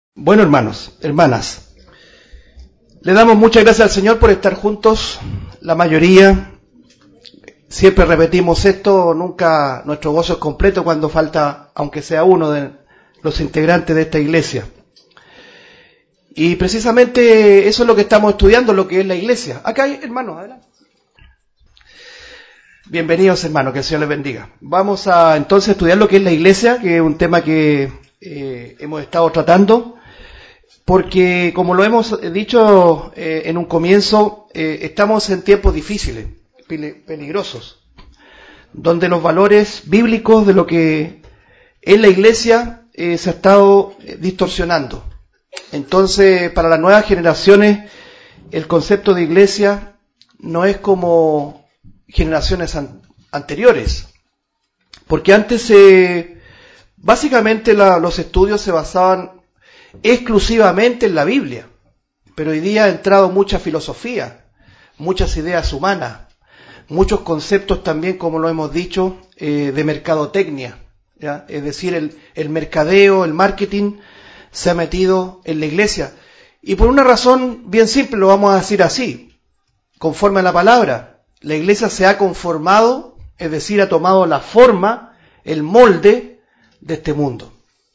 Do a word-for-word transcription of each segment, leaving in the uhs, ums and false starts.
Bueno, hermanos, hermanas, le damos muchas gracias al Señor por estar juntos, la mayoría. Siempre repetimos esto, nunca nuestro gozo es completo cuando falta, aunque sea uno de los integrantes de esta iglesia. Y precisamente eso es lo que estamos estudiando, lo que es la iglesia. Acá hay hermanos, adelante. Bienvenidos, hermanos, que el Señor les bendiga. Vamos a entonces estudiar lo que es la iglesia, que es un tema que eh, hemos estado tratando. Porque, como lo hemos dicho eh, en un comienzo, eh, estamos en tiempos difíciles, peligrosos, donde los valores bíblicos de lo que es la iglesia eh, se ha estado distorsionando. Entonces, para las nuevas generaciones, el concepto de iglesia no es como generaciones an- anteriores, porque antes eh, básicamente la, los estudios se basaban exclusivamente en la Biblia, pero hoy día ha entrado mucha filosofía, muchas ideas humanas, muchos conceptos también, como lo hemos dicho, eh, de mercadotecnia, ¿ya? Es decir, el, el mercadeo, el marketing se ha metido en la iglesia, y por una razón bien simple, lo vamos a decir así, conforme a la palabra, la iglesia se ha conformado, es decir, ha tomado la forma, el molde de este mundo.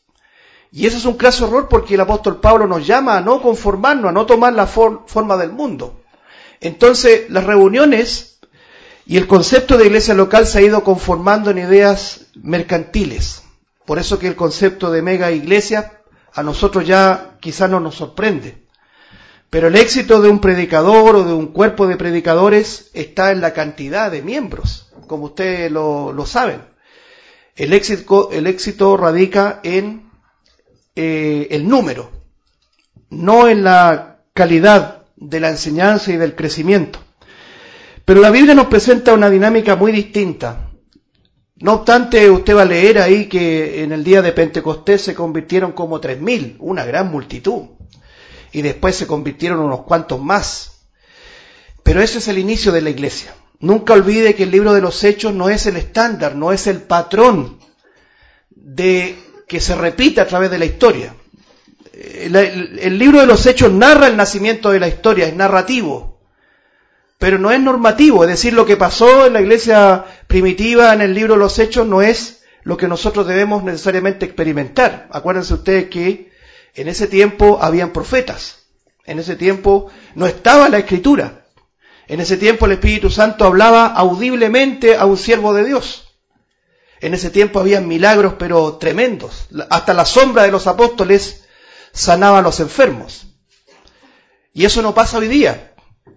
Y eso es un craso error porque el apóstol Pablo nos llama a no conformarnos, a no tomar la for- forma del mundo. Entonces, las reuniones y el concepto de iglesia local se ha ido conformando en ideas mercantiles. Por eso que el concepto de mega iglesia a nosotros ya quizás no nos sorprende. Pero el éxito de un predicador o de un cuerpo de predicadores está en la cantidad de miembros, como ustedes lo, lo saben. El éxito, el éxito radica en Eh, el número, no en la calidad de la enseñanza y del crecimiento. Pero la Biblia nos presenta una dinámica muy distinta. No obstante, usted va a leer ahí que en el día de Pentecostés se convirtieron como tres mil, una gran multitud, y después se convirtieron unos cuantos más. Pero ese es el inicio de la iglesia. Nunca olvide que el libro de los Hechos no es el estándar, no es el patrón de que se repite a través de la historia. El, el, el libro de los Hechos narra el nacimiento de la historia, es narrativo, pero no es normativo, es decir, lo que pasó en la iglesia primitiva en el libro de los Hechos no es lo que nosotros debemos necesariamente experimentar. Acuérdense ustedes que en ese tiempo habían profetas, en ese tiempo no estaba la Escritura, en ese tiempo el Espíritu Santo hablaba audiblemente a un siervo de Dios. En ese tiempo había milagros, pero tremendos. Hasta la sombra de los apóstoles sanaba a los enfermos. Y eso no pasa hoy día.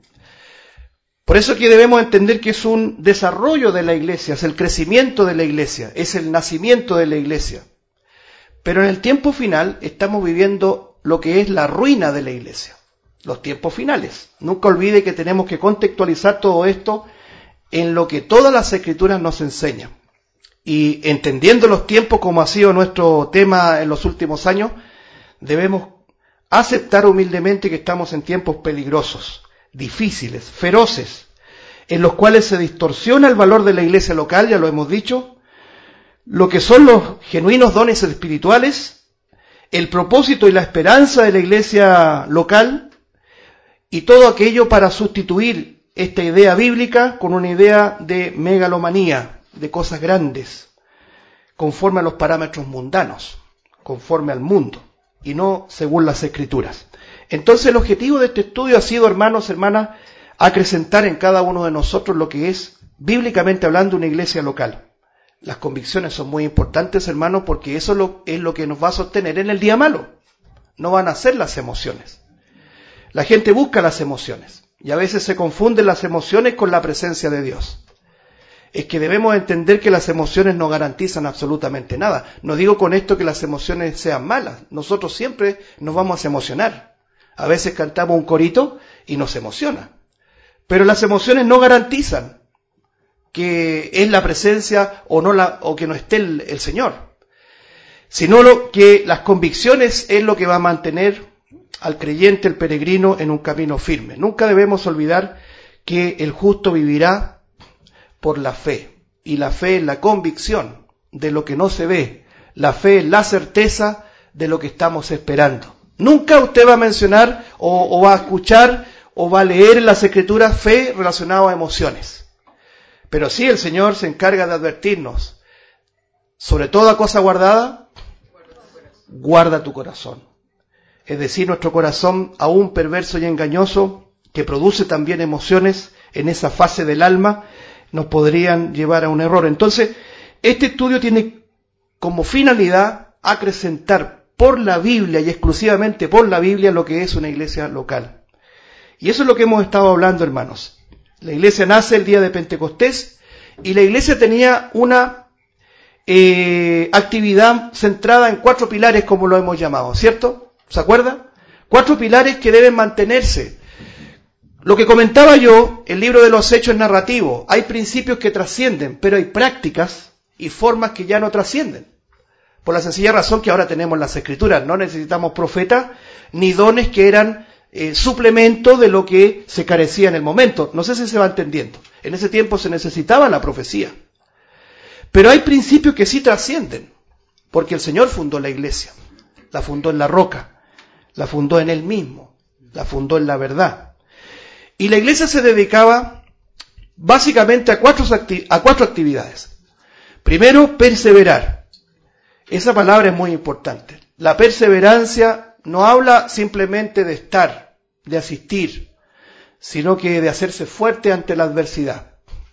Por eso que debemos entender que es un desarrollo de la iglesia, es el crecimiento de la iglesia, es el nacimiento de la iglesia. Pero en el tiempo final estamos viviendo lo que es la ruina de la iglesia, los tiempos finales. Nunca olvide que tenemos que contextualizar todo esto en lo que todas las escrituras nos enseñan. Y entendiendo los tiempos como ha sido nuestro tema en los últimos años, debemos aceptar humildemente que estamos en tiempos peligrosos, difíciles, feroces, en los cuales se distorsiona el valor de la iglesia local, ya lo hemos dicho, lo que son los genuinos dones espirituales, el propósito y la esperanza de la iglesia local, y todo aquello para sustituir esta idea bíblica con una idea de megalomanía, de cosas grandes, conforme a los parámetros mundanos, conforme al mundo, y no según las Escrituras. Entonces el objetivo de este estudio ha sido, hermanos, hermanas, acrecentar en cada uno de nosotros lo que es, bíblicamente hablando, una iglesia local. Las convicciones son muy importantes, hermanos, porque eso es lo, es lo que nos va a sostener en el día malo. No van a ser las emociones. La gente busca las emociones, y a veces se confunden las emociones con la presencia de Dios. Es que debemos entender que las emociones no garantizan absolutamente nada. No digo con esto que las emociones sean malas. Nosotros siempre nos vamos a emocionar. A veces cantamos un corito y nos emociona. Pero las emociones no garantizan que es la presencia o no la, o que no esté el, el Señor. Sino lo, que las convicciones es lo que va a mantener al creyente, el peregrino, en un camino firme. Nunca debemos olvidar que el justo vivirá por la fe, y la fe es la convicción de lo que no se ve, la fe es la certeza de lo que estamos esperando. Nunca usted va a mencionar o, o va a escuchar o va a leer en las Escrituras fe relacionada a emociones. Pero sí el Señor se encarga de advertirnos, sobre toda cosa guardada, guarda tu corazón. Es decir, nuestro corazón, aún perverso y engañoso, que produce también emociones en esa fase del alma, nos podrían llevar a un error. Entonces, este estudio tiene como finalidad acrecentar por la Biblia y exclusivamente por la Biblia lo que es una iglesia local. Y eso es lo que hemos estado hablando, hermanos. La iglesia nace el día de Pentecostés y la iglesia tenía una eh, actividad centrada en cuatro pilares, como lo hemos llamado, ¿cierto? ¿Se acuerda? Cuatro pilares que deben mantenerse. Lo que comentaba yo, el libro de los Hechos es narrativo. Hay principios que trascienden, pero hay prácticas y formas que ya no trascienden. Por la sencilla razón que ahora tenemos las Escrituras. No necesitamos profetas ni dones que eran eh, suplemento de lo que se carecía en el momento. No sé si se va entendiendo. En ese tiempo se necesitaba la profecía. Pero hay principios que sí trascienden. Porque el Señor fundó la iglesia. La fundó en la roca. La fundó en Él mismo. La fundó en la verdad. Y la iglesia se dedicaba básicamente a cuatro, acti- a cuatro actividades. Primero, perseverar. Esa palabra es muy importante. La perseverancia no habla simplemente de estar, de asistir, sino que de hacerse fuerte ante la adversidad.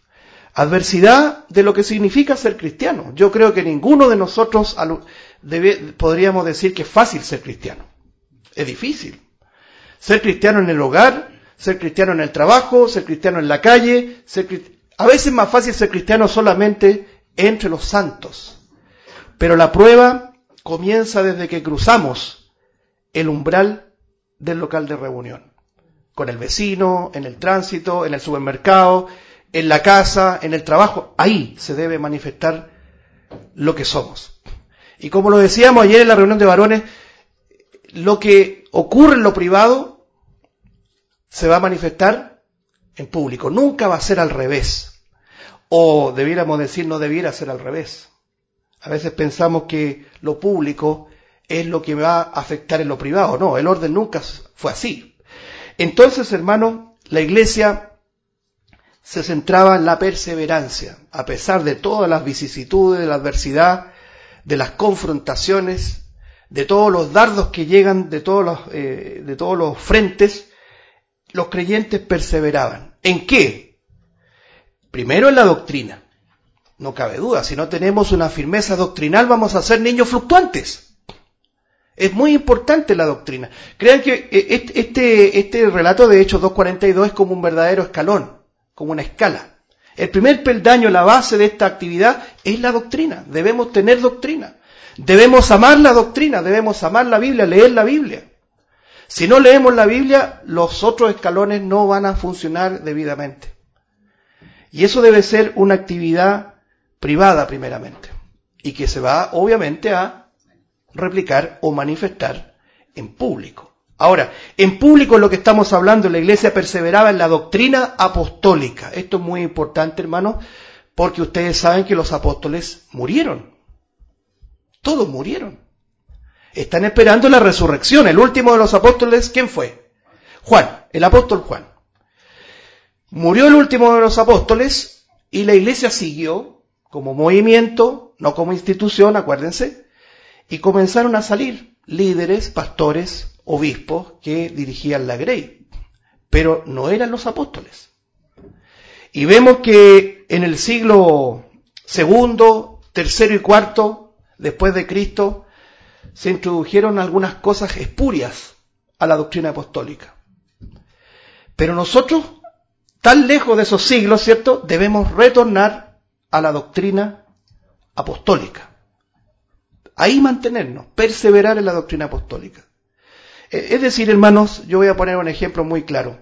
Adversidad de lo que significa ser cristiano. Yo creo que ninguno de nosotros debe, podríamos decir que es fácil ser cristiano. Es difícil. Ser cristiano en el hogar, ser cristiano en el trabajo, ser cristiano en la calle. Ser, a veces es más fácil ser cristiano solamente entre los santos. Pero la prueba comienza desde que cruzamos el umbral del local de reunión. Con el vecino, en el tránsito, en el supermercado, en la casa, en el trabajo. Ahí se debe manifestar lo que somos. Y como lo decíamos ayer en la reunión de varones, lo que ocurre en lo privado se va a manifestar en público. Nunca va a ser al revés. O debiéramos decir, no debiera ser al revés. A veces pensamos que lo público es lo que va a afectar en lo privado. No, el orden nunca fue así. Entonces, hermanos, la iglesia se centraba en la perseverancia, a pesar de todas las vicisitudes, de la adversidad, de las confrontaciones, de todos los dardos que llegan de todos los, eh, de todos los frentes, los creyentes perseveraban. ¿En qué? Primero en la doctrina. No cabe duda, si no tenemos una firmeza doctrinal vamos a ser niños fluctuantes. Es muy importante la doctrina. Crean que este, este relato de Hechos dos cuarenta y dos es como un verdadero escalón, como una escala. El primer peldaño, la base de esta actividad es la doctrina. Debemos tener doctrina. Debemos amar la doctrina, debemos amar la Biblia, leer la Biblia. Si no leemos la Biblia, los otros escalones no van a funcionar debidamente. Y eso debe ser una actividad privada primeramente, y que se va obviamente a replicar o manifestar en público. Ahora, en público es lo que estamos hablando, la iglesia perseveraba en la doctrina apostólica. Esto es muy importante, hermanos, porque ustedes saben que los apóstoles murieron. Todos murieron. Están esperando la resurrección. El último de los apóstoles, ¿quién fue? Juan, el apóstol Juan. Murió el último de los apóstoles y la iglesia siguió como movimiento, no como institución, acuérdense, y comenzaron a salir líderes, pastores, obispos que dirigían la grey, pero no eran los apóstoles. Y vemos que en el siglo segundo, tercero y cuarto, después de Cristo, se introdujeron algunas cosas espurias a la doctrina apostólica. Pero nosotros, tan lejos de esos siglos, ¿cierto?, debemos retornar a la doctrina apostólica. Ahí mantenernos, perseverar en la doctrina apostólica. Es decir, hermanos, yo voy a poner un ejemplo muy claro.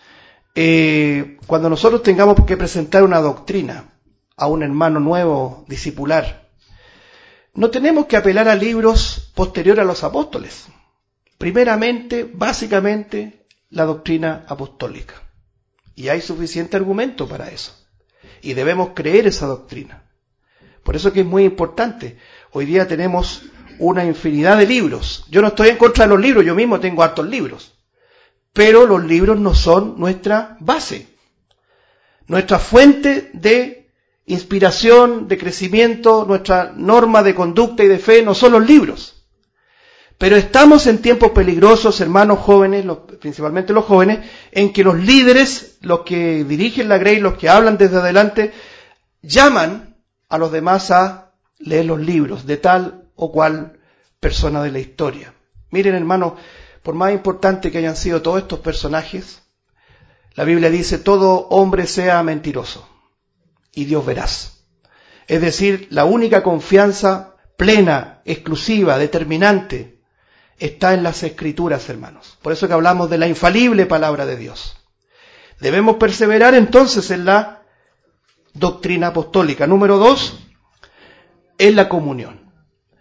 Eh, cuando nosotros tengamos que presentar una doctrina a un hermano nuevo, discipular, no tenemos que apelar a libros posteriores a los apóstoles. Primeramente, básicamente, la doctrina apostólica. Y hay suficiente argumento para eso. Y debemos creer esa doctrina. Por eso que es muy importante. Hoy día tenemos una infinidad de libros. Yo no estoy en contra de los libros, yo mismo tengo hartos libros. Pero los libros no son nuestra base. Nuestra fuente de inspiración, de crecimiento, nuestra norma de conducta y de fe no son los libros. Pero estamos en tiempos peligrosos, hermanos jóvenes, los, principalmente los jóvenes, en que los líderes, los que dirigen la Grey, los que hablan desde adelante, llaman a los demás a leer los libros de tal o cual persona de la historia. Miren, hermanos, por más importante que hayan sido todos estos personajes, la Biblia dice, todo hombre sea mentiroso y Dios veraz. Es decir, la única confianza plena, exclusiva, determinante, está en las Escrituras, hermanos. Por eso que hablamos de la infalible palabra de Dios. Debemos perseverar entonces en la doctrina apostólica. Número dos, en la comunión.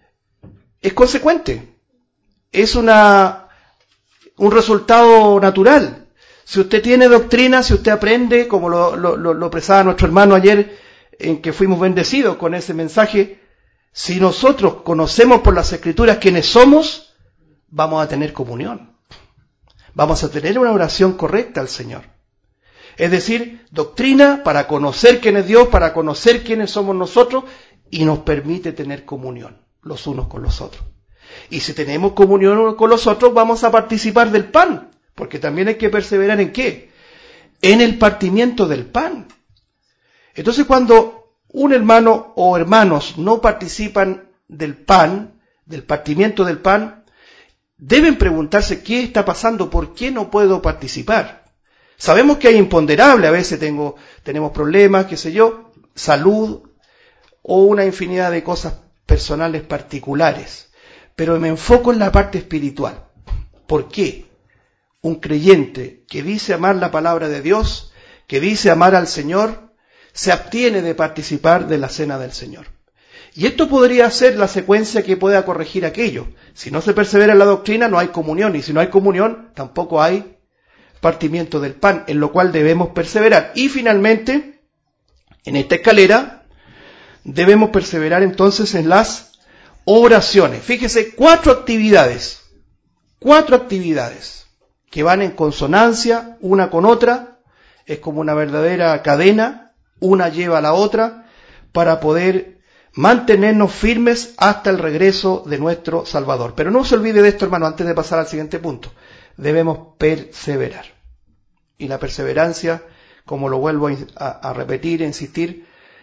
Es consecuente. Es una, un resultado natural. Si usted tiene doctrina, si usted aprende, como lo, lo, lo, lo expresaba nuestro hermano ayer, en que fuimos bendecidos con ese mensaje, si nosotros conocemos por las Escrituras quiénes somos, vamos a tener comunión. Vamos a tener una oración correcta al Señor. Es decir, doctrina para conocer quién es Dios, para conocer quiénes somos nosotros, y nos permite tener comunión los unos con los otros. Y si tenemos comunión unos con los otros, vamos a participar del pan, porque también hay que perseverar ¿en qué? En el partimiento del pan. Entonces, cuando un hermano o hermanos no participan del pan, del partimiento del pan, deben preguntarse qué está pasando, por qué no puedo participar. Sabemos que hay imponderable, a veces tengo, tenemos problemas, qué sé yo, salud o una infinidad de cosas personales particulares, pero me enfoco en la parte espiritual. ¿Por qué? Un creyente que dice amar la palabra de Dios, que dice amar al Señor, se abstiene de participar de la cena del Señor. Y esto podría ser la secuencia que pueda corregir aquello. Si no se persevera en la doctrina, no hay comunión. Y si no hay comunión, tampoco hay partimiento del pan, en lo cual debemos perseverar. Y finalmente, en esta escalera, debemos perseverar entonces en las oraciones. Fíjese, cuatro actividades. Cuatro actividades que van en consonancia una con otra. Es como una verdadera cadena. Una lleva a la otra para poder mantenernos firmes hasta el regreso de nuestro Salvador. Pero no se olvide de esto, hermano, antes de pasar al siguiente punto. Debemos perseverar. Y la perseverancia, como lo vuelvo a, a repetir, a insistir,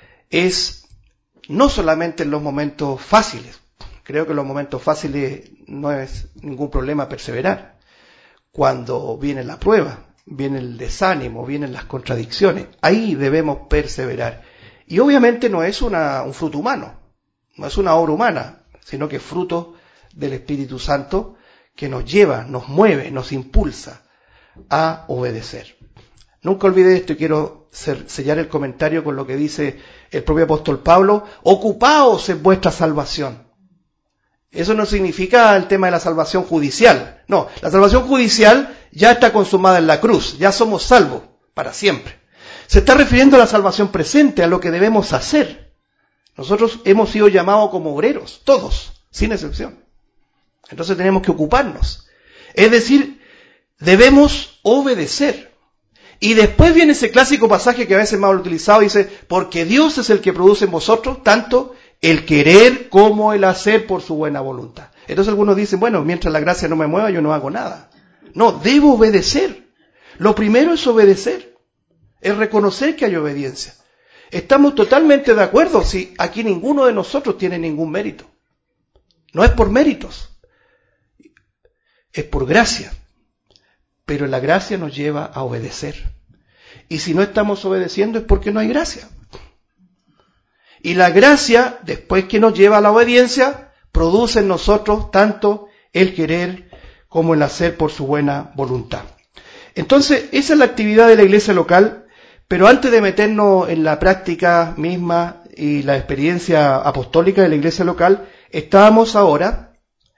es no solamente en los momentos fáciles. Creo que en los momentos fáciles no es ningún problema perseverar. Cuando viene la prueba, viene el desánimo, vienen las contradicciones, ahí debemos perseverar. Y obviamente no es una, un fruto humano, no es una obra humana, sino que es fruto del Espíritu Santo que nos lleva, nos mueve, nos impulsa a obedecer. Nunca olvide esto y quiero sellar el comentario con lo que dice el propio apóstol Pablo: ocupaos en vuestra salvación. Eso no significa el tema de la salvación judicial. No, la salvación judicial ya está consumada en la cruz, ya somos salvos para siempre. Se está refiriendo a la salvación presente, a lo que debemos hacer. Nosotros hemos sido llamados como obreros, todos, sin excepción. Entonces tenemos que ocuparnos. Es decir, debemos obedecer. Y después viene ese clásico pasaje que a veces mal utilizado, dice, porque Dios es el que produce en vosotros tanto el querer como el hacer por su buena voluntad. Entonces algunos dicen, bueno, mientras la gracia no me mueva, yo no hago nada. No, debo obedecer. Lo primero es obedecer. Es reconocer que hay obediencia. Estamos totalmente de acuerdo si aquí ninguno de nosotros tiene ningún mérito. No es por méritos, es por gracia. Pero la gracia nos lleva a obedecer. Y si no estamos obedeciendo es porque no hay gracia. Y la gracia, después que nos lleva a la obediencia, produce en nosotros tanto el querer como el hacer por su buena voluntad. Entonces, esa es la actividad de la iglesia local. Pero antes de meternos en la práctica misma y la experiencia apostólica de la iglesia local, estábamos ahora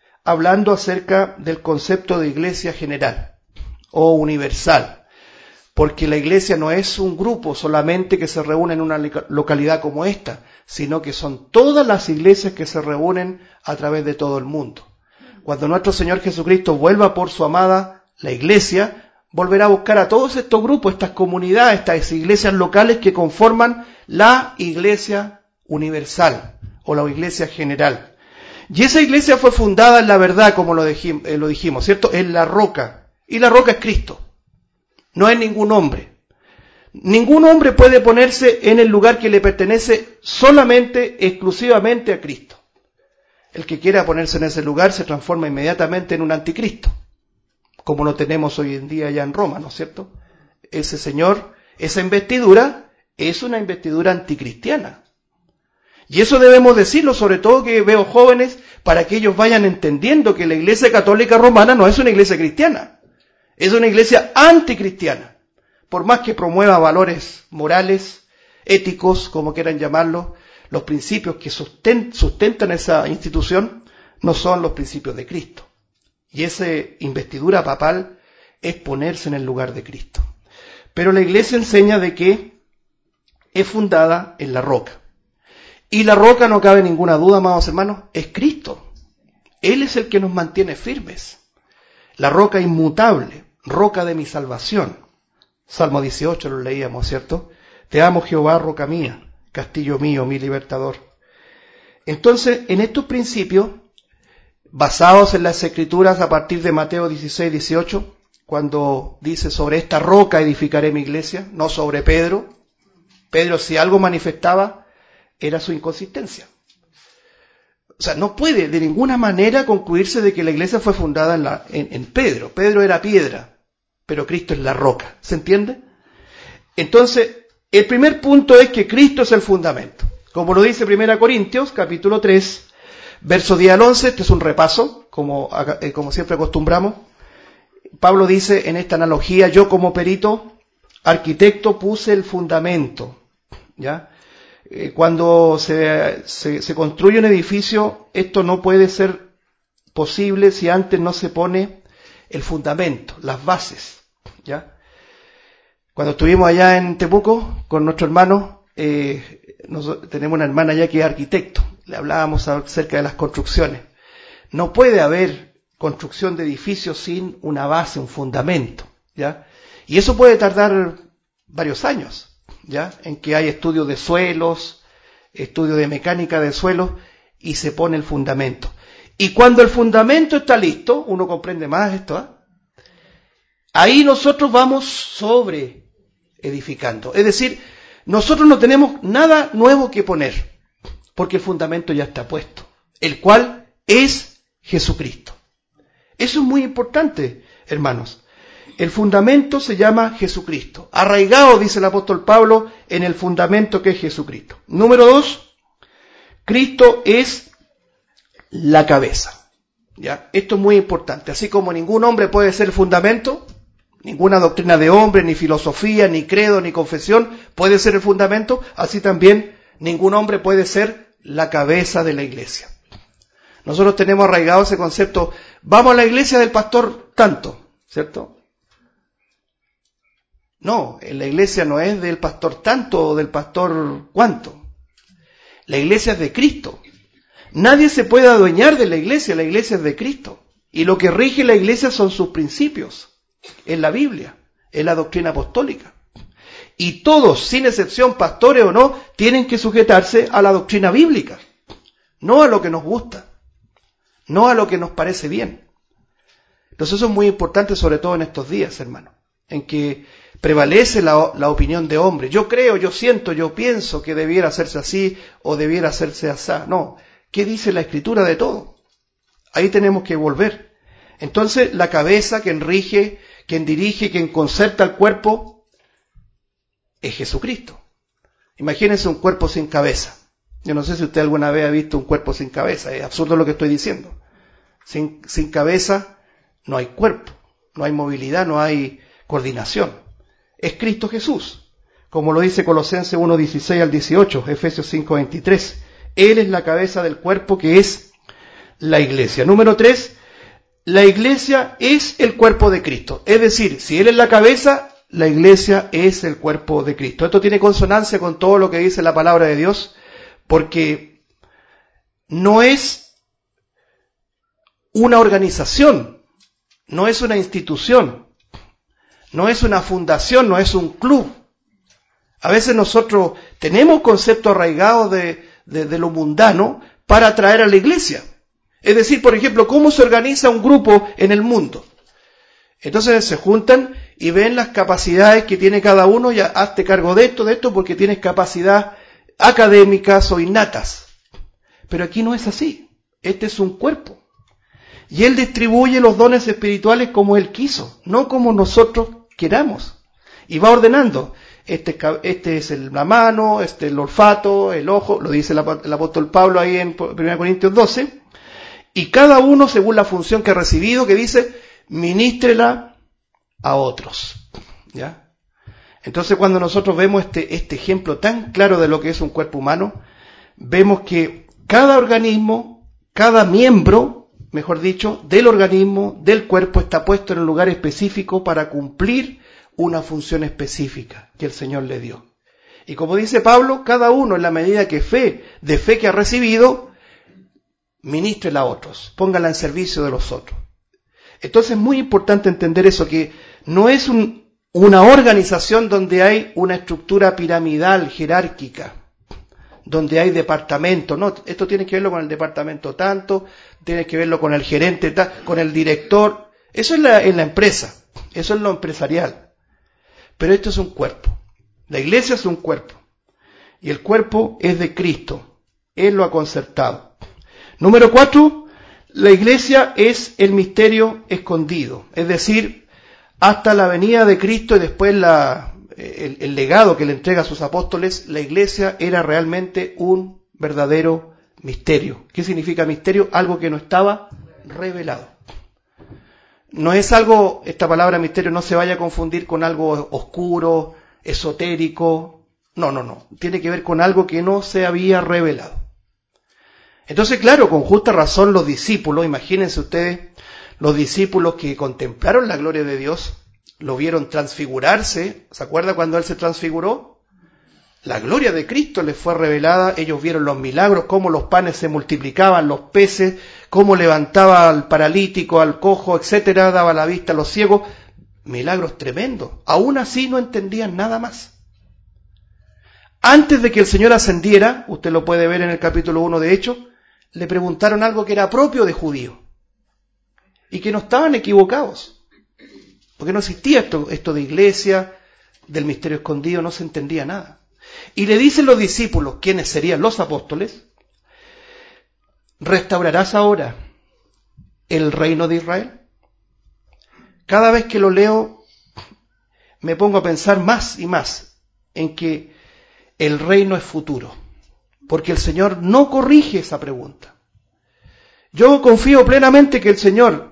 hablando acerca del concepto de iglesia general o universal. porque la iglesia no es un grupo solamente que se reúne en una localidad como esta, sino que son todas las iglesias que se reúnen a través de todo el mundo. Cuando nuestro Señor Jesucristo vuelva por su amada, la iglesia, volverá a buscar a todos estos grupos, estas comunidades, estas iglesias locales que conforman la iglesia universal o la iglesia general. Y esa iglesia fue fundada en la verdad, como lo dijimos, eh, lo dijimos, ¿cierto? En la roca. Y la roca es Cristo. No es ningún hombre. Ningún hombre puede ponerse en el lugar que le pertenece solamente, exclusivamente a Cristo. El que quiera ponerse en ese lugar se transforma inmediatamente en un anticristo, como lo tenemos hoy en día ya en Roma, ¿no es cierto? Ese señor, esa investidura, es una investidura anticristiana. Y eso debemos decirlo, sobre todo que veo jóvenes, para que ellos vayan entendiendo que la Iglesia Católica Romana no es una iglesia cristiana, es una iglesia anticristiana. Por más que promueva valores morales, éticos, como quieran llamarlo, los principios que sustentan esa institución no son los principios de Cristo. Y esa investidura papal es ponerse en el lugar de Cristo. Pero la iglesia enseña de que es fundada en la roca. Y la roca, no cabe ninguna duda, amados hermanos, es Cristo. Él es el que nos mantiene firmes. La roca inmutable, roca de mi salvación. Salmo dieciocho lo leíamos, ¿cierto? Te amo, Jehová, roca mía, castillo mío, mi libertador. Entonces, en estos principios, basados en las Escrituras a partir de Mateo dieciséis, dieciocho, cuando dice sobre esta roca edificaré mi iglesia, no sobre Pedro. Pedro, si algo manifestaba, era su inconsistencia. O sea, no puede de ninguna manera concluirse de que la iglesia fue fundada en, la, en, en Pedro. Pedro era piedra, pero Cristo es la roca. ¿Se entiende? Entonces, el primer punto es que Cristo es el fundamento. Como lo dice Primera Corintios, capítulo tres, verso diez al once, este es un repaso, como, eh, como siempre acostumbramos. Pablo dice en esta analogía, yo como perito, arquitecto, puse el fundamento. ¿Ya? Eh, cuando se, se, se construye un edificio, esto no puede ser posible si antes no se pone el fundamento, las bases. ¿Ya? Cuando estuvimos allá en Temuco con nuestro hermano, eh, nos, tenemos una hermana allá que es arquitecto, le hablábamos acerca de las construcciones. No puede haber construcción de edificios sin una base, un fundamento, ¿ya? Y eso puede tardar varios años, ¿ya? En que hay estudios de suelos, estudios de mecánica de suelos, y se pone el fundamento. Y cuando el fundamento está listo, uno comprende más esto, ¿eh? Ahí nosotros vamos sobre edificando. Es decir, nosotros no tenemos nada nuevo que poner, porque el fundamento ya está puesto, el cual es Jesucristo. Eso es muy importante, hermanos. El fundamento se llama Jesucristo. Arraigado, dice el apóstol Pablo, en el fundamento que es Jesucristo. Número dos, Cristo es la cabeza. ¿Ya? Esto es muy importante. Así como ningún hombre puede ser el fundamento, ninguna doctrina de hombre, ni filosofía, ni credo, ni confesión puede ser el fundamento, así también ningún hombre puede ser la cabeza de la iglesia. Nosotros tenemos arraigado ese concepto, vamos a la iglesia del pastor tanto, ¿cierto? No, la iglesia no es del pastor tanto o del pastor cuánto. La iglesia es de Cristo. Nadie se puede adueñar de la iglesia, la iglesia es de Cristo. Y lo que rige la iglesia son sus principios. En la Biblia, en la doctrina apostólica. Y todos, sin excepción, pastores o no, tienen que sujetarse a la doctrina bíblica. No a lo que nos gusta. No a lo que nos parece bien. Entonces eso es muy importante, sobre todo en estos días, hermano, en que prevalece la, la opinión de hombre. Yo creo, yo siento, yo pienso que debiera hacerse así o debiera hacerse así. No, ¿qué dice la Escritura de todo? Ahí tenemos que volver. Entonces, la cabeza, quien rige, quien dirige, quien concerta el cuerpo, es Jesucristo. Imagínense un cuerpo sin cabeza. Yo no sé si usted alguna vez ha visto un cuerpo sin cabeza. Es absurdo lo que estoy diciendo. Sin, sin cabeza no hay cuerpo, no hay movilidad, no hay coordinación. Es Cristo Jesús. Como lo dice Colosenses uno, dieciséis al dieciocho, Efesios cinco, veintitrés. Él es la cabeza del cuerpo que es la iglesia. Número tres. La iglesia es el cuerpo de Cristo. Es decir, si Él es la cabeza, la iglesia es el cuerpo de Cristo. Esto tiene consonancia con todo lo que dice la palabra de Dios, porque no es una organización, no es una institución, no es una fundación, no es un club. A veces nosotros tenemos conceptos arraigados de, de, de lo mundano para atraer a la iglesia. Es decir, por ejemplo, ¿cómo se organiza un grupo en el mundo? Entonces se juntan y ven las capacidades que tiene cada uno, y hazte cargo de esto, de esto, porque tienes capacidad académicas o innatas. Pero aquí no es así. Este es un cuerpo. Y Él distribuye los dones espirituales como Él quiso, no como nosotros queramos. Y va ordenando. Este, este es el, la mano, este el olfato, el ojo, lo dice el, el apóstol Pablo ahí en primera Corintios doce. Y cada uno según la función que ha recibido, que dice, ministrela a otros. ¿Ya? Entonces cuando nosotros vemos este, este ejemplo tan claro de lo que es un cuerpo humano, vemos que cada organismo, cada miembro, mejor dicho, del organismo, del cuerpo, está puesto en un lugar específico para cumplir una función específica que el Señor le dio. Y como dice Pablo, cada uno en la medida que fe, de fe que ha recibido, ministrela a otros, póngala en servicio de los otros. Entonces es muy importante entender eso, que no es un, una organización donde hay una estructura piramidal, jerárquica, donde hay departamentos, no, esto tiene que verlo con el departamento tanto, tiene que verlo con el gerente, con el director, eso es la, en la empresa, eso es lo empresarial. Pero esto es un cuerpo. La iglesia es un cuerpo. Y el cuerpo es de Cristo. Él lo ha concertado. Número cuatro, la iglesia es el misterio escondido. Es decir, hasta la venida de Cristo y después la, el, el legado que le entrega a sus apóstoles, la iglesia era realmente un verdadero misterio. ¿Qué significa misterio? Algo que no estaba revelado. No es algo, esta palabra misterio no se vaya a confundir con algo oscuro, esotérico. No, no, no. Tiene que ver con algo que no se había revelado. Entonces, claro, con justa razón los discípulos, imagínense ustedes, los discípulos que contemplaron la gloria de Dios, lo vieron transfigurarse. ¿Se acuerda cuando Él se transfiguró? La gloria de Cristo les fue revelada, ellos vieron los milagros, cómo los panes se multiplicaban, los peces, cómo levantaba al paralítico, al cojo, etcétera, daba la vista a los ciegos, milagros tremendos. Aún así no entendían nada más. Antes de que el Señor ascendiera, usted lo puede ver en el capítulo uno de Hechos, le preguntaron algo que era propio de judíos y que no estaban equivocados, porque no existía esto, esto de iglesia, del misterio escondido, no se entendía nada. Y le dicen los discípulos, ¿quiénes serían los apóstoles? ¿Restaurarás ahora el reino de Israel? Cada vez que lo leo, me pongo a pensar más y más en que el reino es futuro, porque el Señor no corrige esa pregunta. Yo confío plenamente que el Señor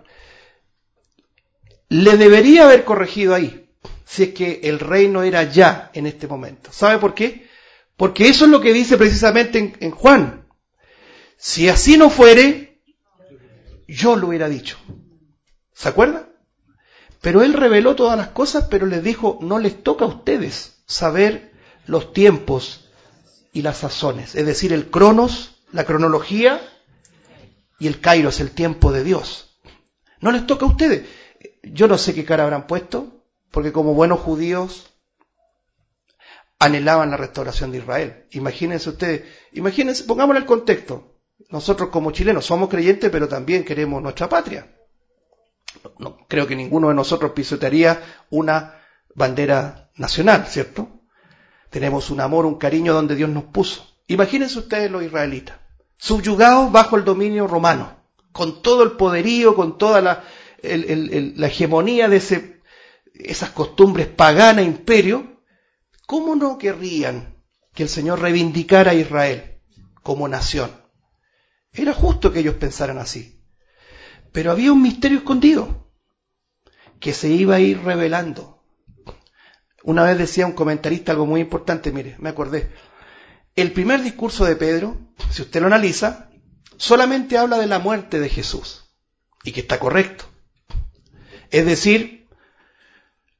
le debería haber corregido ahí, si es que el reino era ya en este momento. ¿Sabe por qué? Porque eso es lo que dice precisamente en, en Juan. Si así no fuere, yo lo hubiera dicho. ¿Se acuerda? Pero Él reveló todas las cosas, pero les dijo, no les toca a ustedes saber los tiempos y las sazones. Es decir, el cronos, la cronología, y el kairos, el tiempo de Dios. No les toca a ustedes. Yo no sé qué cara habrán puesto, porque como buenos judíos anhelaban la restauración de Israel. Imagínense ustedes, imagínense, pongámosle el contexto. Nosotros como chilenos somos creyentes, pero también queremos nuestra patria. No, no, creo que ninguno de nosotros pisotearía una bandera nacional, ¿cierto? Tenemos un amor, un cariño donde Dios nos puso. Imagínense ustedes los israelitas, subyugados bajo el dominio romano, con todo el poderío, con toda la, el, el, el, la hegemonía de ese, esas costumbres paganas, imperio. ¿Cómo no querrían que el Señor reivindicara a Israel como nación? Era justo que ellos pensaran así. Pero había un misterio escondido que se iba a ir revelando. Una vez decía un comentarista algo muy importante, mire, me acordé. El primer discurso de Pedro, si usted lo analiza, solamente habla de la muerte de Jesús, y que está correcto. Es decir,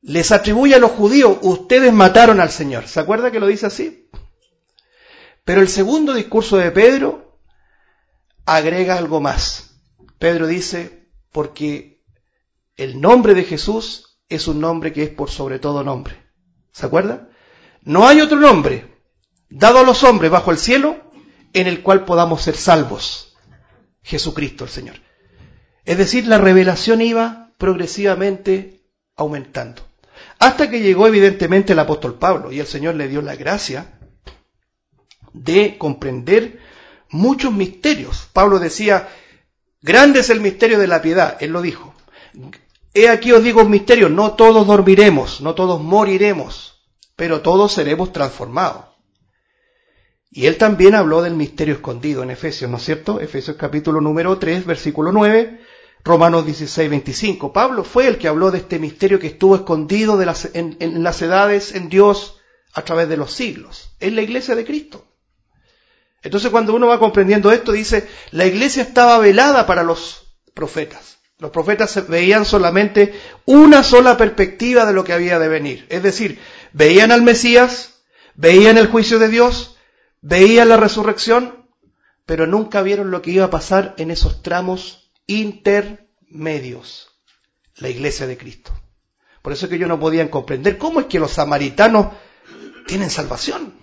les atribuye a los judíos, ustedes mataron al Señor. ¿Se acuerda que lo dice así? Pero el segundo discurso de Pedro agrega algo más. Pedro dice, porque el nombre de Jesús es un nombre que es por sobre todo nombre. ¿Se acuerda? No hay otro nombre dado a los hombres bajo el cielo en el cual podamos ser salvos. Jesucristo el Señor. Es decir, la revelación iba progresivamente aumentando. Hasta que llegó evidentemente el apóstol Pablo y el Señor le dio la gracia de comprender muchos misterios. Pablo decía, grande es el misterio de la piedad, él lo dijo. He aquí os digo un misterio, no todos dormiremos, no todos moriremos, pero todos seremos transformados. Y él también habló del misterio escondido en Efesios, ¿no es cierto? Efesios capítulo número tres, versículo nueve, Romanos dieciséis, veinticinco. Pablo fue el que habló de este misterio que estuvo escondido de las, en, en las edades en Dios a través de los siglos. Es la iglesia de Cristo. Entonces cuando uno va comprendiendo esto, dice, la iglesia estaba velada para los profetas. Los profetas veían solamente una sola perspectiva de lo que había de venir. Es decir, veían al Mesías, veían el juicio de Dios, veían la resurrección, pero nunca vieron lo que iba a pasar en esos tramos intermedios. La iglesia de Cristo. Por eso es que ellos no podían comprender cómo es que los samaritanos tienen salvación.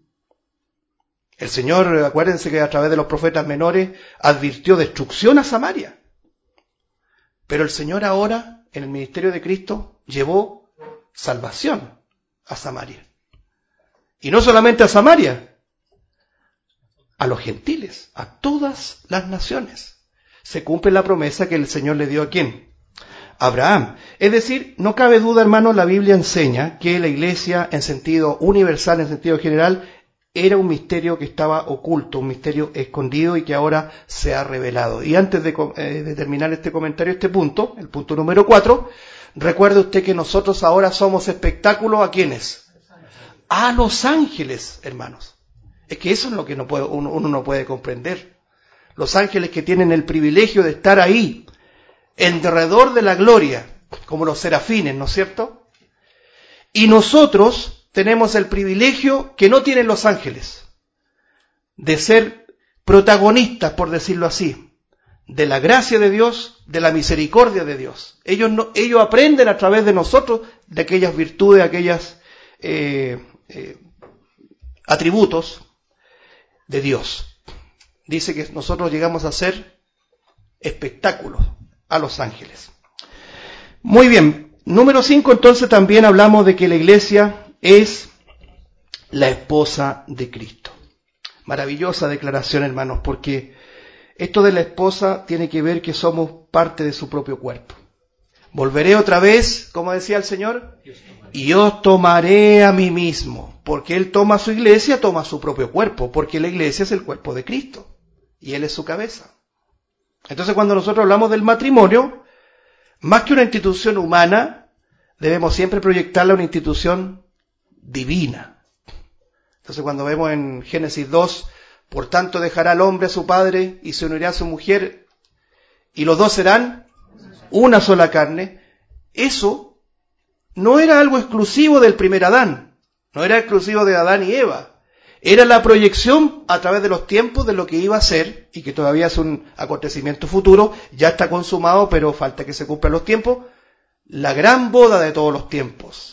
El Señor, acuérdense que a través de los profetas menores advirtió destrucción a Samaria. Pero el Señor ahora, en el ministerio de Cristo, llevó salvación a Samaria. Y no solamente a Samaria, a los gentiles, a todas las naciones. Se cumple la promesa que el Señor le dio a ¿quién? A Abraham. Es decir, no cabe duda, hermano, la Biblia enseña que la iglesia, en sentido universal, en sentido general, era un misterio que estaba oculto, un misterio escondido y que ahora se ha revelado. Y antes de, eh, de terminar este comentario, este punto, el punto número cuatro, recuerde usted que nosotros ahora somos espectáculo ¿a quiénes? A los ángeles, hermanos. Es que eso es lo que no puede, uno, uno no puede comprender. Los ángeles que tienen el privilegio de estar ahí, alrededor de la gloria, como los serafines, ¿no es cierto? Y nosotros tenemos el privilegio que no tienen los ángeles, de ser protagonistas, por decirlo así, de la gracia de Dios, de la misericordia de Dios. Ellos, no, ellos aprenden a través de nosotros de aquellas virtudes, aquellas eh, eh, atributos de Dios. Dice que nosotros llegamos a ser espectáculos a los ángeles. Muy bien, número cinco, entonces también hablamos de que la iglesia es la esposa de Cristo. Maravillosa declaración, hermanos, porque esto de la esposa tiene que ver que somos parte de su propio cuerpo. Volveré otra vez, como decía el Señor, y os tomaré a mí mismo, porque Él toma su iglesia, toma su propio cuerpo, porque la iglesia es el cuerpo de Cristo, y Él es su cabeza. Entonces cuando nosotros hablamos del matrimonio, más que una institución humana, debemos siempre proyectarla a una institución divina. Entonces cuando vemos en Génesis dos, por tanto dejará el hombre a su padre y se unirá a su mujer y los dos serán una sola carne, eso no era algo exclusivo del primer Adán, no era exclusivo de Adán y Eva, era la proyección a través de los tiempos de lo que iba a ser y que todavía es un acontecimiento futuro, ya está consumado pero falta que se cumplan los tiempos, la gran boda de todos los tiempos.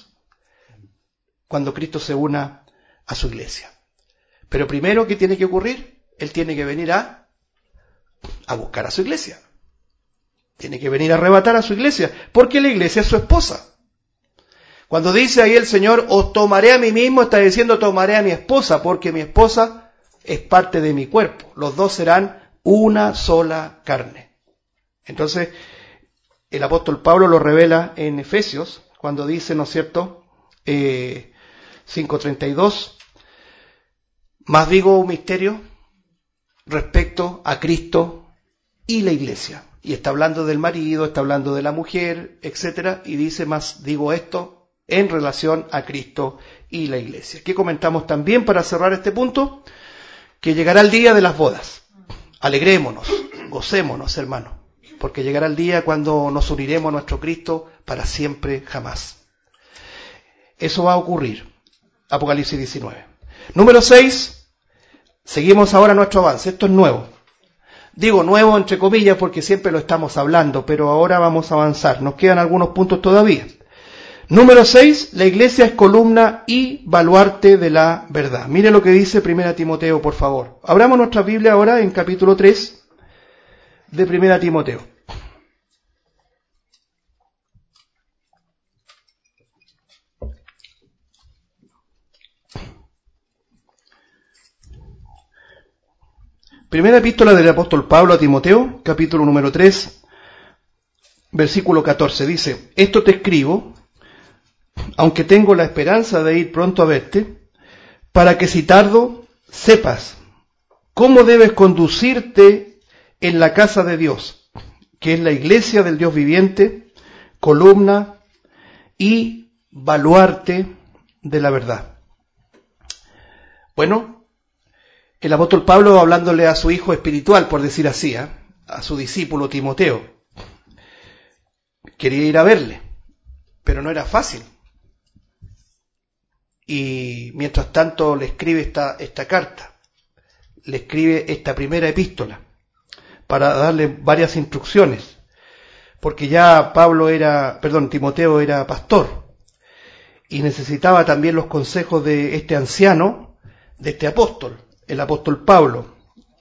Cuando Cristo se una a su iglesia. Pero primero, ¿qué tiene que ocurrir? Él tiene que venir a, a buscar a su iglesia. Tiene que venir a arrebatar a su iglesia, porque la iglesia es su esposa. Cuando dice ahí el Señor, os tomaré a mí mismo, está diciendo tomaré a mi esposa, porque mi esposa es parte de mi cuerpo. Los dos serán una sola carne. Entonces, el apóstol Pablo lo revela en Efesios, cuando dice, ¿no es cierto?, eh, cinco treinta y dos, más digo un misterio respecto a Cristo y la iglesia. Y está hablando del marido, está hablando de la mujer, etcétera, y dice más digo esto en relación a Cristo y la iglesia. ¿Qué comentamos también para cerrar este punto? Que llegará el día de las bodas. Alegrémonos, gocémonos, hermanos, porque llegará el día cuando nos uniremos a nuestro Cristo para siempre jamás. Eso va a ocurrir. Apocalipsis diecinueve. Número seis. Seguimos ahora nuestro avance. Esto es nuevo. Digo nuevo entre comillas porque siempre lo estamos hablando, pero ahora vamos a avanzar. Nos quedan algunos puntos todavía. Número seis. La iglesia es columna y baluarte de la verdad. Mire lo que dice Primera Timoteo, por favor. Abramos nuestra Biblia ahora en capítulo tres de Primera Timoteo. Primera epístola del apóstol Pablo a Timoteo, capítulo número tres, versículo catorce, dice: esto te escribo, aunque tengo la esperanza de ir pronto a verte, para que si tardo, sepas cómo debes conducirte en la casa de Dios, que es la iglesia del Dios viviente, columna y baluarte de la verdad. Bueno, el apóstol Pablo hablándole a su hijo espiritual, por decir así, ¿eh? a su discípulo Timoteo. Quería ir a verle, pero no era fácil. Y mientras tanto le escribe esta, esta carta, le escribe esta primera epístola, para darle varias instrucciones, porque ya Pablo era, perdón, Timoteo era pastor, y necesitaba también los consejos de este anciano, de este apóstol, el apóstol Pablo.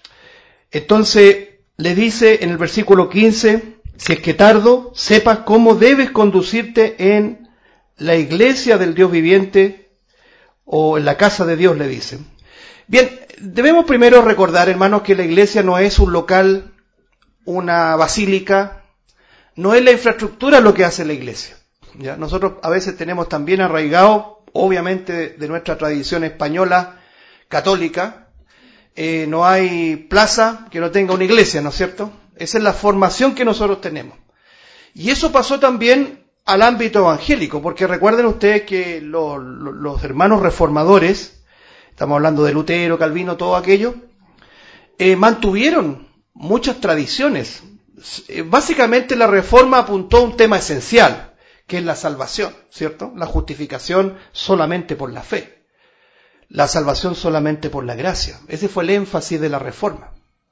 Entonces le dice en el versículo quince, si es que tardo, sepas cómo debes conducirte en la iglesia del Dios viviente, o en la casa de Dios, le dicen. Bien, debemos primero recordar, hermanos, que la iglesia no es un local, una basílica, no es la infraestructura lo que hace la iglesia. ¿Ya? Nosotros a veces tenemos también arraigado, obviamente de nuestra tradición española, católica, eh, no hay plaza que no tenga una iglesia, ¿no es cierto? Esa es la formación que nosotros tenemos. Y eso pasó también al ámbito evangélico, porque recuerden ustedes que los, los, los hermanos reformadores, estamos hablando de Lutero, Calvino, todo aquello, eh, mantuvieron muchas tradiciones. Eh, básicamente la reforma apuntó a un tema esencial, que es la salvación, ¿cierto? La justificación solamente por la fe. La salvación solamente por la gracia. Ese fue el énfasis de la reforma.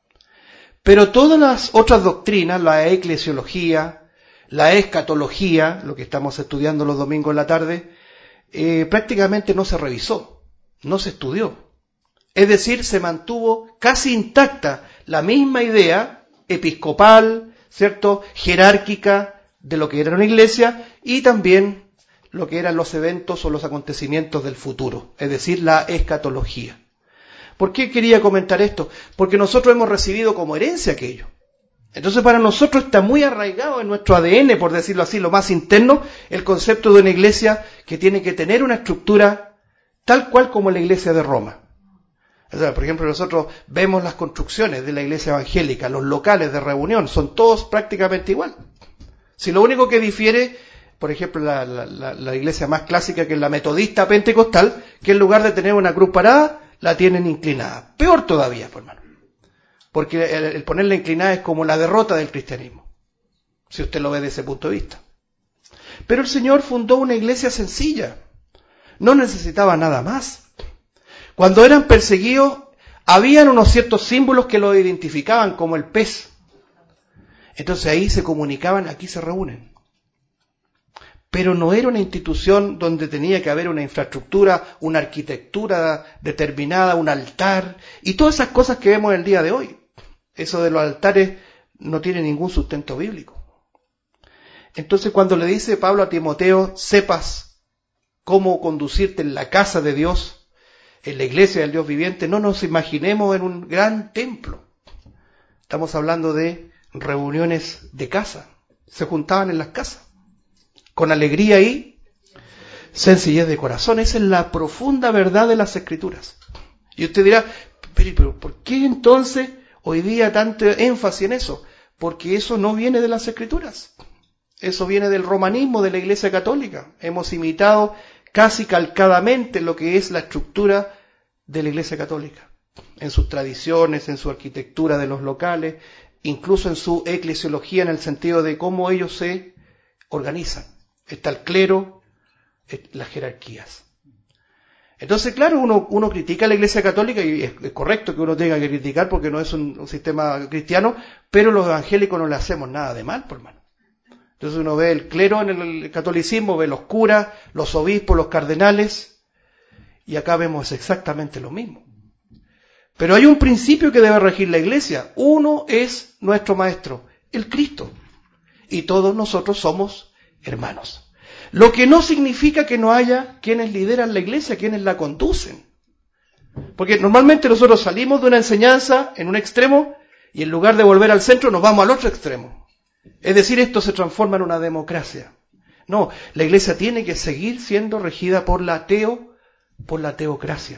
Pero todas las otras doctrinas, la eclesiología, la escatología, lo que estamos estudiando los domingos en la tarde, eh, prácticamente no se revisó, no se estudió. Es decir, se mantuvo casi intacta la misma idea episcopal, ¿cierto?, jerárquica de lo que era una iglesia y también lo que eran los eventos o los acontecimientos del futuro, es decir, la escatología. ¿Por qué quería comentar esto? Porque nosotros hemos recibido como herencia aquello. Entonces para nosotros está muy arraigado en nuestro A D N, por decirlo así, lo más interno, el concepto de una iglesia que tiene que tener una estructura tal cual como la iglesia de Roma. O sea, por ejemplo, nosotros vemos las construcciones de la iglesia evangélica, los locales de reunión, son todos prácticamente igual. Si lo único que difiere, por ejemplo, la, la, la iglesia más clásica, que es la metodista pentecostal, que en lugar de tener una cruz parada, la tienen inclinada. Peor todavía, pues, hermano. Porque el, el ponerla inclinada es como la derrota del cristianismo, si usted lo ve desde ese punto de vista. Pero el Señor fundó una iglesia sencilla. No necesitaba nada más. Cuando eran perseguidos, habían unos ciertos símbolos que los identificaban, como el pez. Entonces ahí se comunicaban, aquí se reúnen. Pero no era una institución donde tenía que haber una infraestructura, una arquitectura determinada, un altar, y todas esas cosas que vemos el día de hoy. Eso de los altares no tiene ningún sustento bíblico. Entonces cuando le dice Pablo a Timoteo, sepas cómo conducirte en la casa de Dios, en la iglesia del Dios viviente, no nos imaginemos en un gran templo. Estamos hablando de reuniones de casa. Se juntaban en las casas, con alegría y sencillez de corazón. Esa es la profunda verdad de las Escrituras. Y usted dirá, pero, pero ¿por qué entonces hoy día tanto énfasis en eso? Porque eso no viene de las Escrituras. Eso viene del romanismo de la Iglesia Católica. Hemos imitado casi calcadamente lo que es la estructura de la Iglesia Católica, en sus tradiciones, en su arquitectura de los locales, incluso en su eclesiología, en el sentido de cómo ellos se organizan. Está el clero, las jerarquías. Entonces, claro, uno, uno critica a la Iglesia Católica, y es, es correcto que uno tenga que criticar porque no es un, un sistema cristiano, pero los evangélicos no le hacemos nada de mal, por hermano. Entonces uno ve el clero en el catolicismo, ve los curas, los obispos, los cardenales, y acá vemos exactamente lo mismo. Pero hay un principio que debe regir la Iglesia. Uno es nuestro Maestro, el Cristo, y todos nosotros somos hermanos. Lo que no significa que no haya quienes lideran la Iglesia, quienes la conducen. Porque normalmente nosotros salimos de una enseñanza en un extremo y en lugar de volver al centro nos vamos al otro extremo. Es decir, esto se transforma en una democracia. No, la Iglesia tiene que seguir siendo regida por la teo, por la teocracia.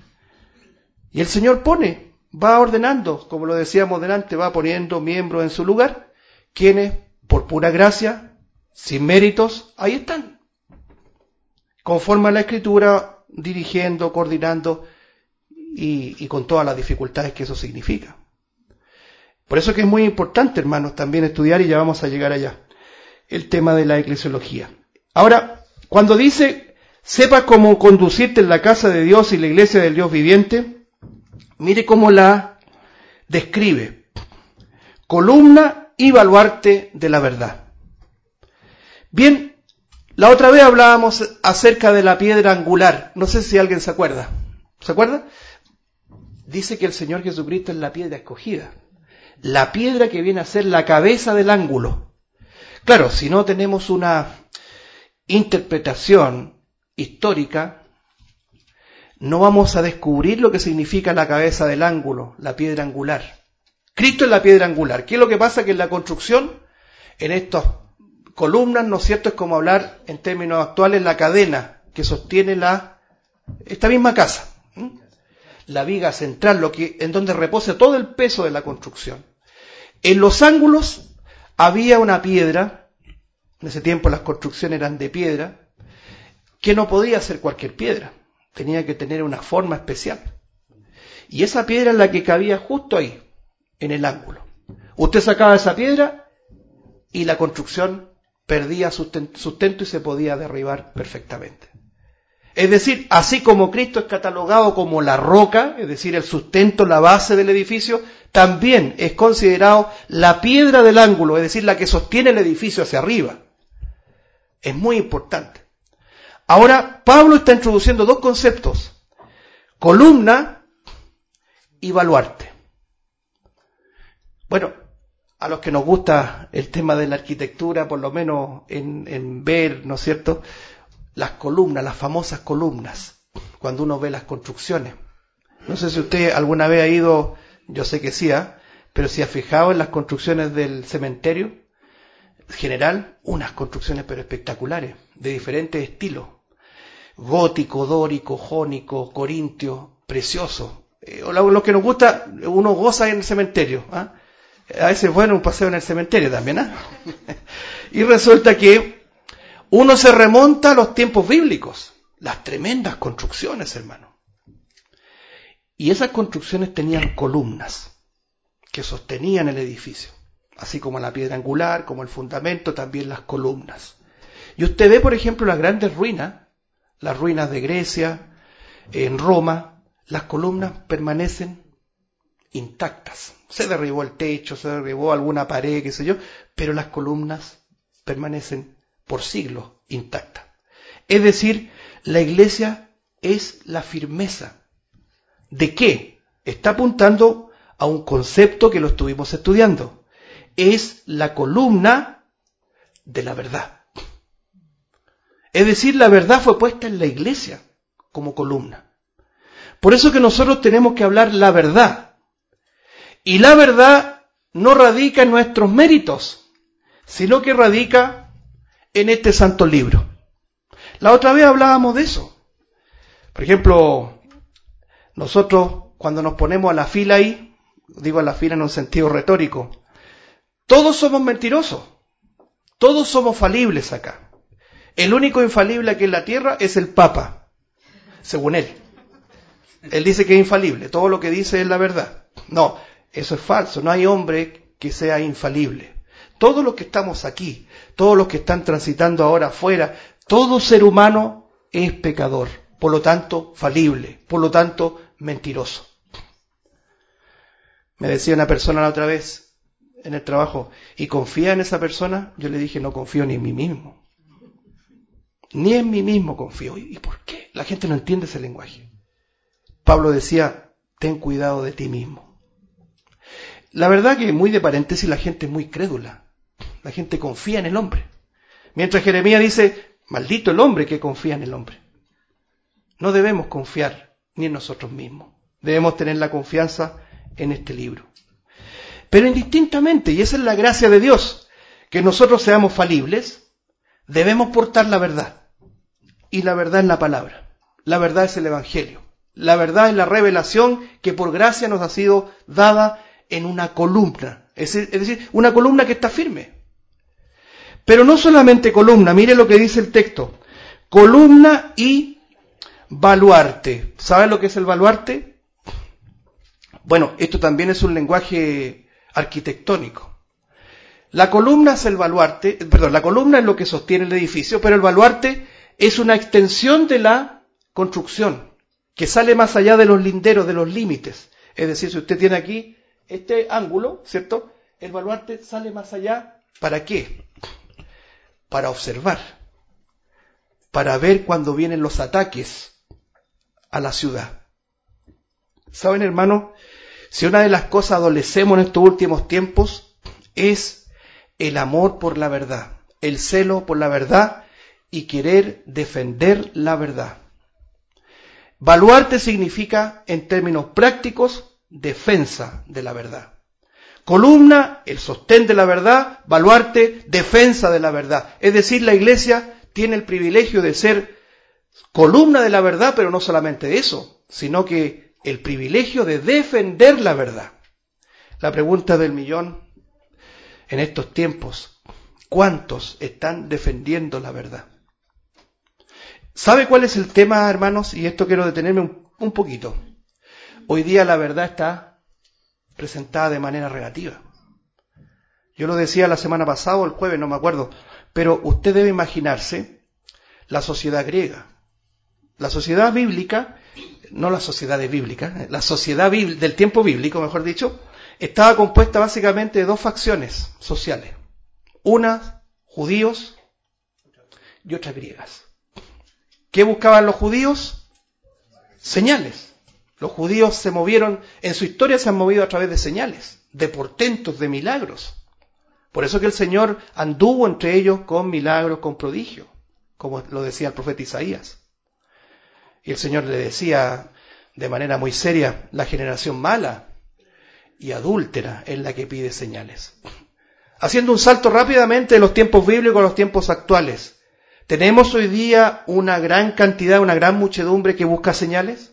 Y el Señor pone, va ordenando, como lo decíamos delante, va poniendo miembros en su lugar, quienes por pura gracia, sin méritos, ahí están. Conforme a la Escritura, dirigiendo, coordinando y, y con todas las dificultades que eso significa. Por eso que es muy importante, hermanos, también estudiar, y ya vamos a llegar allá, el tema de la eclesiología. Ahora, cuando dice, sepa cómo conducirte en la casa de Dios y la iglesia del Dios viviente, mire cómo la describe. Columna y baluarte de la verdad. Bien, la otra vez hablábamos acerca de la piedra angular. No sé si alguien se acuerda. ¿Se acuerda? Dice que el Señor Jesucristo es la piedra escogida. La piedra que viene a ser la cabeza del ángulo. Claro, si no tenemos una interpretación histórica, no vamos a descubrir lo que significa la cabeza del ángulo, la piedra angular. Cristo es la piedra angular. ¿Qué es lo que pasa? Que en la construcción, en estos columnas, ¿no es cierto? Es como hablar en términos actuales la cadena que sostiene la esta misma casa. ¿Mm? La viga central, lo que en donde reposa todo el peso de la construcción. En los ángulos había una piedra, en ese tiempo las construcciones eran de piedra, que no podía ser cualquier piedra, tenía que tener una forma especial. Y esa piedra es la que cabía justo ahí, en el ángulo. Usted sacaba esa piedra y la construcción perdía sustento y se podía derribar perfectamente. Es decir, así como Cristo es catalogado como la roca, es decir, el sustento, la base del edificio, también es considerado la piedra del ángulo, es decir, la que sostiene el edificio hacia arriba. Es muy importante. Ahora, Pablo está introduciendo dos conceptos: columna y baluarte. Bueno, a los que nos gusta el tema de la arquitectura, por lo menos en, en ver, ¿no es cierto?, las columnas, las famosas columnas, cuando uno ve las construcciones. No sé si usted alguna vez ha ido, yo sé que sí, ¿eh? Pero si ha fijado en las construcciones del cementerio general, unas construcciones pero espectaculares, de diferentes estilos. Gótico, dórico, jónico, corintio, precioso. Eh, lo que nos gusta, uno goza en el cementerio, ¿eh? A veces es bueno un paseo en el cementerio también, ¿eh? Y resulta que uno se remonta a los tiempos bíblicos, las tremendas construcciones, hermano. Y esas construcciones tenían columnas que sostenían el edificio, así como la piedra angular, como el fundamento, también las columnas. Y usted ve, por ejemplo, las grandes ruinas, las ruinas de Grecia, en Roma, las columnas permanecen intactas. Se derribó el techo, se derribó alguna pared, qué sé yo, pero las columnas permanecen por siglos intactas. Es decir, la iglesia es la firmeza. ¿De qué? Está apuntando a un concepto que lo estuvimos estudiando. Es la columna de la verdad. Es decir, la verdad fue puesta en la iglesia como columna. Por eso que nosotros tenemos que hablar la verdad. Y la verdad no radica en nuestros méritos, sino que radica en este santo libro. La otra vez hablábamos de eso. Por ejemplo, nosotros cuando nos ponemos a la fila ahí, digo a la fila en un sentido retórico, todos somos mentirosos, todos somos falibles acá. El único infalible aquí en la tierra es el Papa, según él. Él dice que es infalible, todo lo que dice es la verdad. No, eso es falso, no hay hombre que sea infalible. Todos los que estamos aquí, todos los que están transitando ahora afuera, todo ser humano es pecador, por lo tanto falible, por lo tanto mentiroso. Me decía una persona la otra vez en el trabajo, ¿y confía en esa persona? Yo le dije, no confío ni en mí mismo. Ni en mí mismo confío. ¿Y por qué? La gente no entiende ese lenguaje. Pablo decía, ten cuidado de ti mismo. La verdad que muy de paréntesis la gente es muy crédula. La gente confía en el hombre. Mientras Jeremías dice, maldito el hombre que confía en el hombre. No debemos confiar ni en nosotros mismos. Debemos tener la confianza en este libro. Pero indistintamente, y esa es la gracia de Dios, que nosotros seamos falibles, debemos portar la verdad. Y la verdad es la palabra. La verdad es el Evangelio. La verdad es la revelación que por gracia nos ha sido dada en una columna. Es decir, una columna que está firme. Pero no solamente columna, mire lo que dice el texto. Columna y baluarte. ¿Saben lo que es el baluarte? Bueno, esto también es un lenguaje arquitectónico. La columna es el baluarte, perdón, la columna es lo que sostiene el edificio, pero el baluarte es una extensión de la construcción, que sale más allá de los linderos, de los límites. Es decir, si usted tiene aquí este ángulo, ¿cierto? El baluarte sale más allá. ¿Para qué? Para observar, para ver cuando vienen los ataques a la ciudad. ¿Saben, hermanos? Si una de las cosas adolecemos en estos últimos tiempos es el amor por la verdad, el celo por la verdad y querer defender la verdad. Baluarte significa, en términos prácticos, defensa de la verdad. Columna, el sostén de la verdad; baluarte, defensa de la verdad. Es decir, la iglesia tiene el privilegio de ser columna de la verdad, pero no solamente eso, sino que el privilegio de defender la verdad. La pregunta del millón en estos tiempos, ¿cuántos están defendiendo la verdad? ¿Sabe cuál es el tema, hermanos? Y esto quiero detenerme un, un poquito. Hoy día la verdad está presentada de manera relativa. Yo lo decía la semana pasada o el jueves, no me acuerdo, pero usted debe imaginarse la sociedad griega. La sociedad bíblica, no la sociedad bíblica, la sociedad del tiempo bíblico, mejor dicho, estaba compuesta básicamente de dos facciones sociales. Unas judíos y otras griegas. ¿Qué buscaban los judíos? Señales. Los judíos se movieron, en su historia se han movido a través de señales, de portentos, de milagros. Por eso que el Señor anduvo entre ellos con milagros, con prodigios, como lo decía el profeta Isaías. Y el Señor le decía de manera muy seria, la generación mala y adúltera es la que pide señales. Haciendo un salto rápidamente de los tiempos bíblicos a los tiempos actuales, ¿tenemos hoy día una gran cantidad, una gran muchedumbre que busca señales?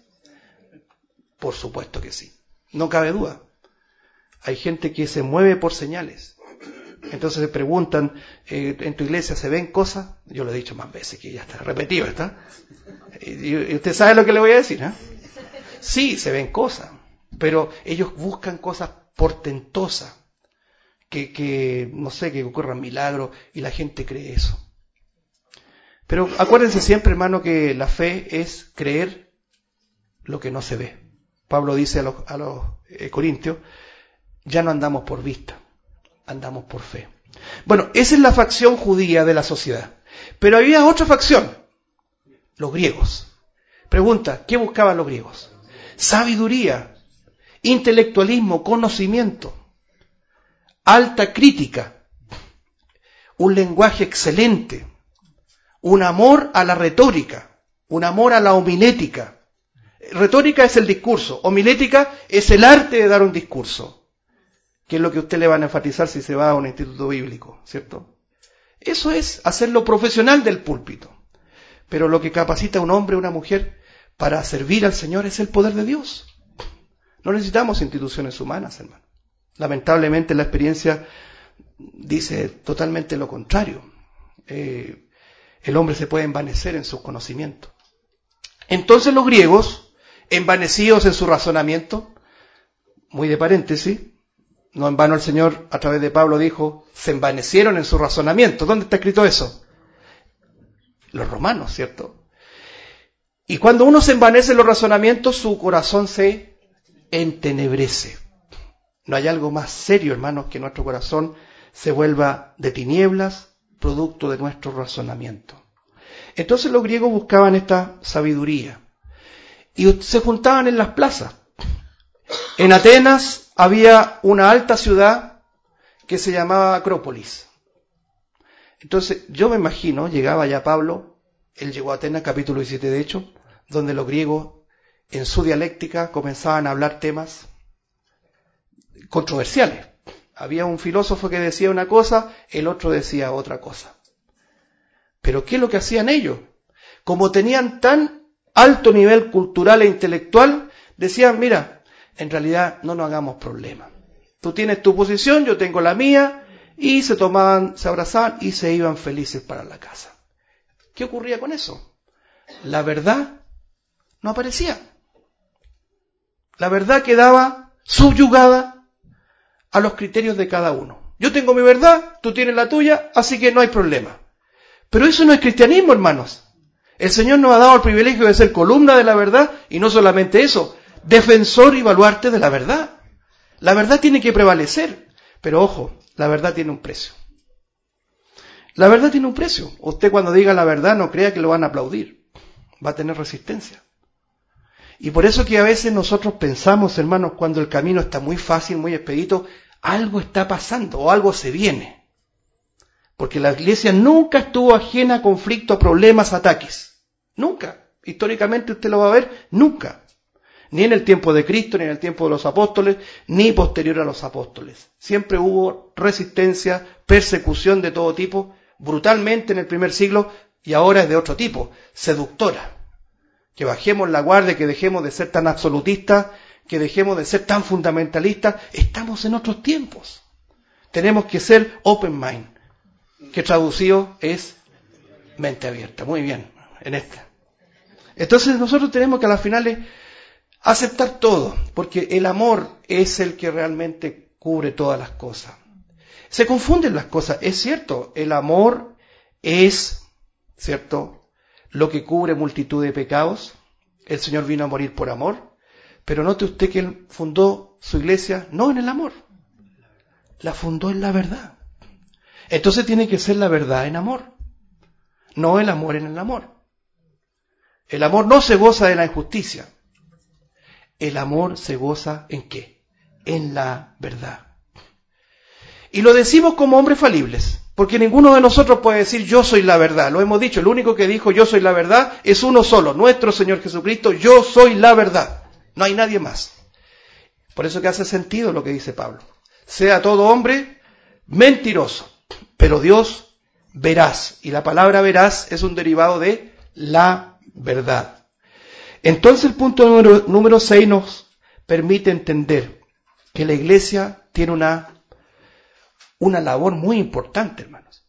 Por supuesto que sí, no cabe duda. Hay gente que se mueve por señales. Entonces se preguntan, eh, ¿en tu iglesia se ven cosas? Yo lo he dicho más veces, que ya está repetido, ¿está? Y, y usted sabe lo que le voy a decir, ¿eh? Sí, se ven cosas, pero ellos buscan cosas portentosas, que, que no sé, que ocurran milagros, y la gente cree eso. Pero acuérdense siempre, hermano, que la fe es creer lo que no se ve. Pablo dice a los, a los eh, corintios, ya no andamos por vista, andamos por fe. Bueno, esa es la facción judía de la sociedad. Pero había otra facción, los griegos. Pregunta, ¿qué buscaban los griegos? Sabiduría, intelectualismo, conocimiento, alta crítica, un lenguaje excelente, un amor a la retórica, un amor a la homilética. Retórica es el discurso, homilética es el arte de dar un discurso, que es lo que a usted le van a enfatizar si se va a un instituto bíblico, ¿cierto? Eso es hacerlo profesional del púlpito. Pero lo que capacita a un hombre o una mujer para servir al Señor es el poder de Dios. No necesitamos instituciones humanas, hermano. Lamentablemente la experiencia dice totalmente lo contrario. Eh, el hombre se puede envanecer en sus conocimientos. Entonces los griegos, envanecidos en su razonamiento, muy de paréntesis, no en vano el Señor a través de Pablo dijo, se envanecieron en su razonamiento. ¿Dónde está escrito eso? Los romanos, ¿cierto? Y cuando uno se envanece en los razonamientos, su corazón se entenebrece. No hay algo más serio, hermanos, que nuestro corazón se vuelva de tinieblas, producto de nuestro razonamiento. Entonces los griegos buscaban esta sabiduría y se juntaban en las plazas. En Atenas había una alta ciudad que se llamaba Acrópolis. Entonces yo me imagino, llegaba ya Pablo, él llegó a Atenas, capítulo diecisiete de Hechos, donde los griegos en su dialéctica comenzaban a hablar temas controversiales. Había un filósofo que decía una cosa, el otro decía otra cosa. Pero ¿qué es lo que hacían ellos? Como tenían tan alto nivel cultural e intelectual, decían, mira, en realidad no nos hagamos problemas. Tú tienes tu posición, yo tengo la mía, y se tomaban, se abrazaban y se iban felices para la casa. ¿Qué ocurría con eso? La verdad no aparecía. La verdad quedaba subyugada a los criterios de cada uno. Yo tengo mi verdad, tú tienes la tuya, así que no hay problema. Pero eso no es cristianismo, hermanos. El Señor nos ha dado el privilegio de ser columna de la verdad, y no solamente eso, defensor y baluarte de la verdad. La verdad tiene que prevalecer, pero ojo, la verdad tiene un precio. La verdad tiene un precio. Usted cuando diga la verdad no crea que lo van a aplaudir. Va a tener resistencia. Y por eso que a veces nosotros pensamos, hermanos, cuando el camino está muy fácil, muy expedito, algo está pasando o algo se viene. Porque la iglesia nunca estuvo ajena a conflictos, problemas, ataques. Nunca. Históricamente usted lo va a ver, nunca. Ni en el tiempo de Cristo, ni en el tiempo de los apóstoles, ni posterior a los apóstoles. Siempre hubo resistencia, persecución de todo tipo, brutalmente en el primer siglo, y ahora es de otro tipo, seductora. Que bajemos la guardia, que dejemos de ser tan absolutistas, que dejemos de ser tan fundamentalistas. Estamos en otros tiempos. Tenemos que ser open mind, que traducido es mente abierta. Muy bien, en esta. Entonces nosotros tenemos que a las finales aceptar todo, porque el amor es el que realmente cubre todas las cosas. Se confunden las cosas, es cierto, el amor es, ¿cierto?, lo que cubre multitud de pecados. El Señor vino a morir por amor, pero note usted que Él fundó su iglesia no en el amor, la fundó en la verdad. Entonces tiene que ser la verdad en amor, no el amor en el amor. El amor no se goza de la injusticia. El amor se goza ¿en qué? En la verdad. Y lo decimos como hombres falibles, porque ninguno de nosotros puede decir yo soy la verdad. Lo hemos dicho, el único que dijo yo soy la verdad es uno solo, nuestro Señor Jesucristo, yo soy la verdad. No hay nadie más. Por eso que hace sentido lo que dice Pablo. Sea todo hombre mentiroso, pero Dios veraz. Y la palabra veraz es un derivado de la verdad. Entonces el punto número, número seis nos permite entender que la iglesia tiene una, una labor muy importante, hermanos.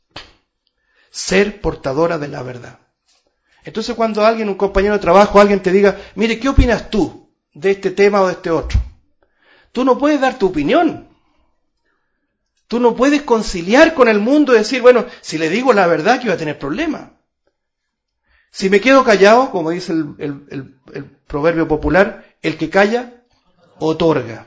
Ser portadora de la verdad. Entonces cuando alguien, un compañero de trabajo, alguien te diga, mire, ¿qué opinas tú de este tema o de este otro? Tú no puedes dar tu opinión. Tú no puedes conciliar con el mundo y decir, bueno, si le digo la verdad que iba a tener problemas. Si me quedo callado, como dice el, el, el, el proverbio popular, el que calla, otorga.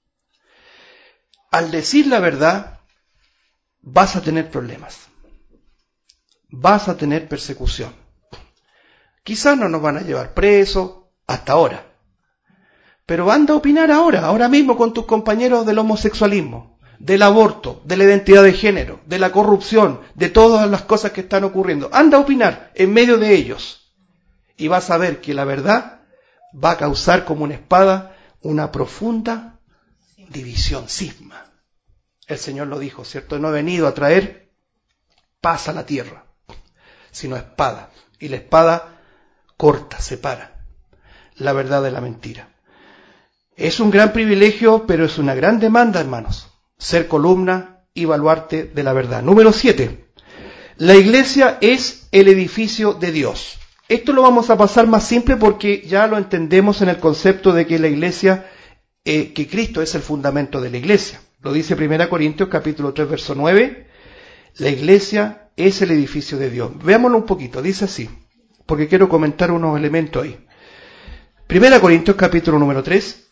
Al decir la verdad, vas a tener problemas. Vas a tener persecución. Quizás no nos van a llevar presos, hasta ahora. Pero anda a opinar ahora, ahora mismo con tus compañeros del homosexualismo, del aborto, de la identidad de género, de la corrupción, de todas las cosas que están ocurriendo. Anda a opinar en medio de ellos. Y vas a ver que la verdad va a causar como una espada una profunda división, cisma. El Señor lo dijo, ¿cierto? No he venido a traer paz a la tierra, sino espada. Y la espada corta, separa la verdad de la mentira. Es un gran privilegio, pero es una gran demanda, hermanos. Ser columna y baluarte de la verdad. Número siete. La iglesia es el edificio de Dios. Esto lo vamos a pasar más simple porque ya lo entendemos en el concepto de que la iglesia, eh, que Cristo es el fundamento de la iglesia. Lo dice primera Corintios capítulo tres, verso nueve. La iglesia es el edificio de Dios. Veámoslo un poquito. Dice así. porque quiero comentar unos elementos ahí. Primera Corintios capítulo número tres.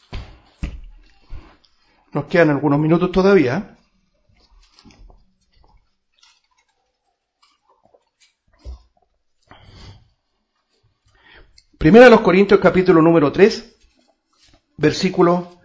Nos quedan algunos minutos todavía. Primera de los Corintios capítulo número tres, versículo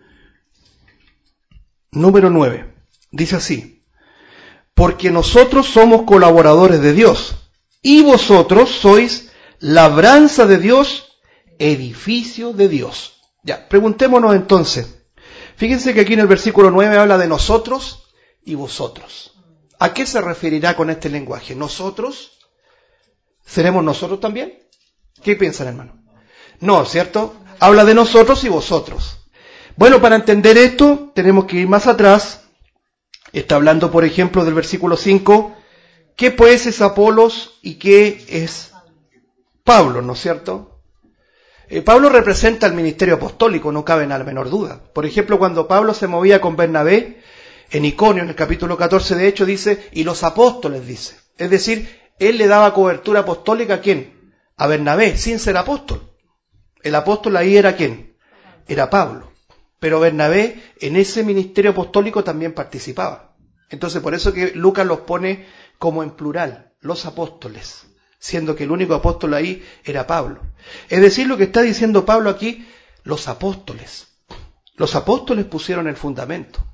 número nueve. Dice así: porque nosotros somos colaboradores de Dios, y vosotros sois labranza de Dios, edificio de Dios. Ya, preguntémonos entonces. Fíjense que aquí en el versículo nueve habla de nosotros y vosotros. ¿A qué se referirá con este lenguaje? ¿Nosotros? ¿Seremos nosotros también? ¿Qué piensan, hermano? No, ¿cierto? Habla de nosotros y vosotros. Bueno, para entender esto tenemos que ir más atrás. Está hablando, por ejemplo, del versículo cinco. ¿Qué pues es Apolos y qué es Pablo, no es cierto? Eh, Pablo representa el ministerio apostólico, no cabe en la menor duda. Por ejemplo, cuando Pablo se movía con Bernabé, en Iconio, en el capítulo catorce de Hechos, dice, y los apóstoles, dice. Es decir, él le daba cobertura apostólica ¿a quién? A Bernabé, sin ser apóstol. El apóstol ahí era ¿quién? Era Pablo. Pero Bernabé en ese ministerio apostólico también participaba. Entonces, por eso que Lucas los pone como en plural, los apóstoles, siendo que el único apóstol ahí era Pablo. Es decir, lo que está diciendo Pablo aquí, los apóstoles. Los apóstoles pusieron el fundamento.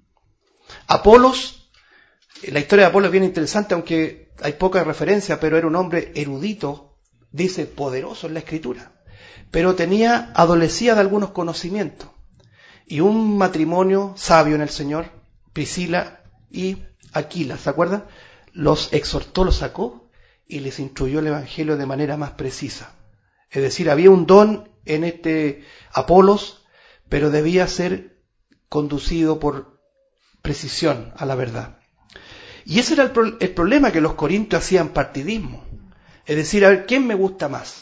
Apolos, la historia de Apolos es bien interesante, aunque hay poca referencia, pero era un hombre erudito, dice, poderoso en la Escritura. Pero tenía, adolecía de algunos conocimientos. Y un matrimonio sabio en el Señor, Priscila y Aquila, ¿se acuerdan? Los exhortó, los sacó y les instruyó el Evangelio de manera más precisa. Es decir, había un don en este Apolos, pero debía ser conducido por precisión a la verdad. Y ese era el, pro- el problema, que los corintios hacían partidismo. Es decir, a ver, ¿quién me gusta más?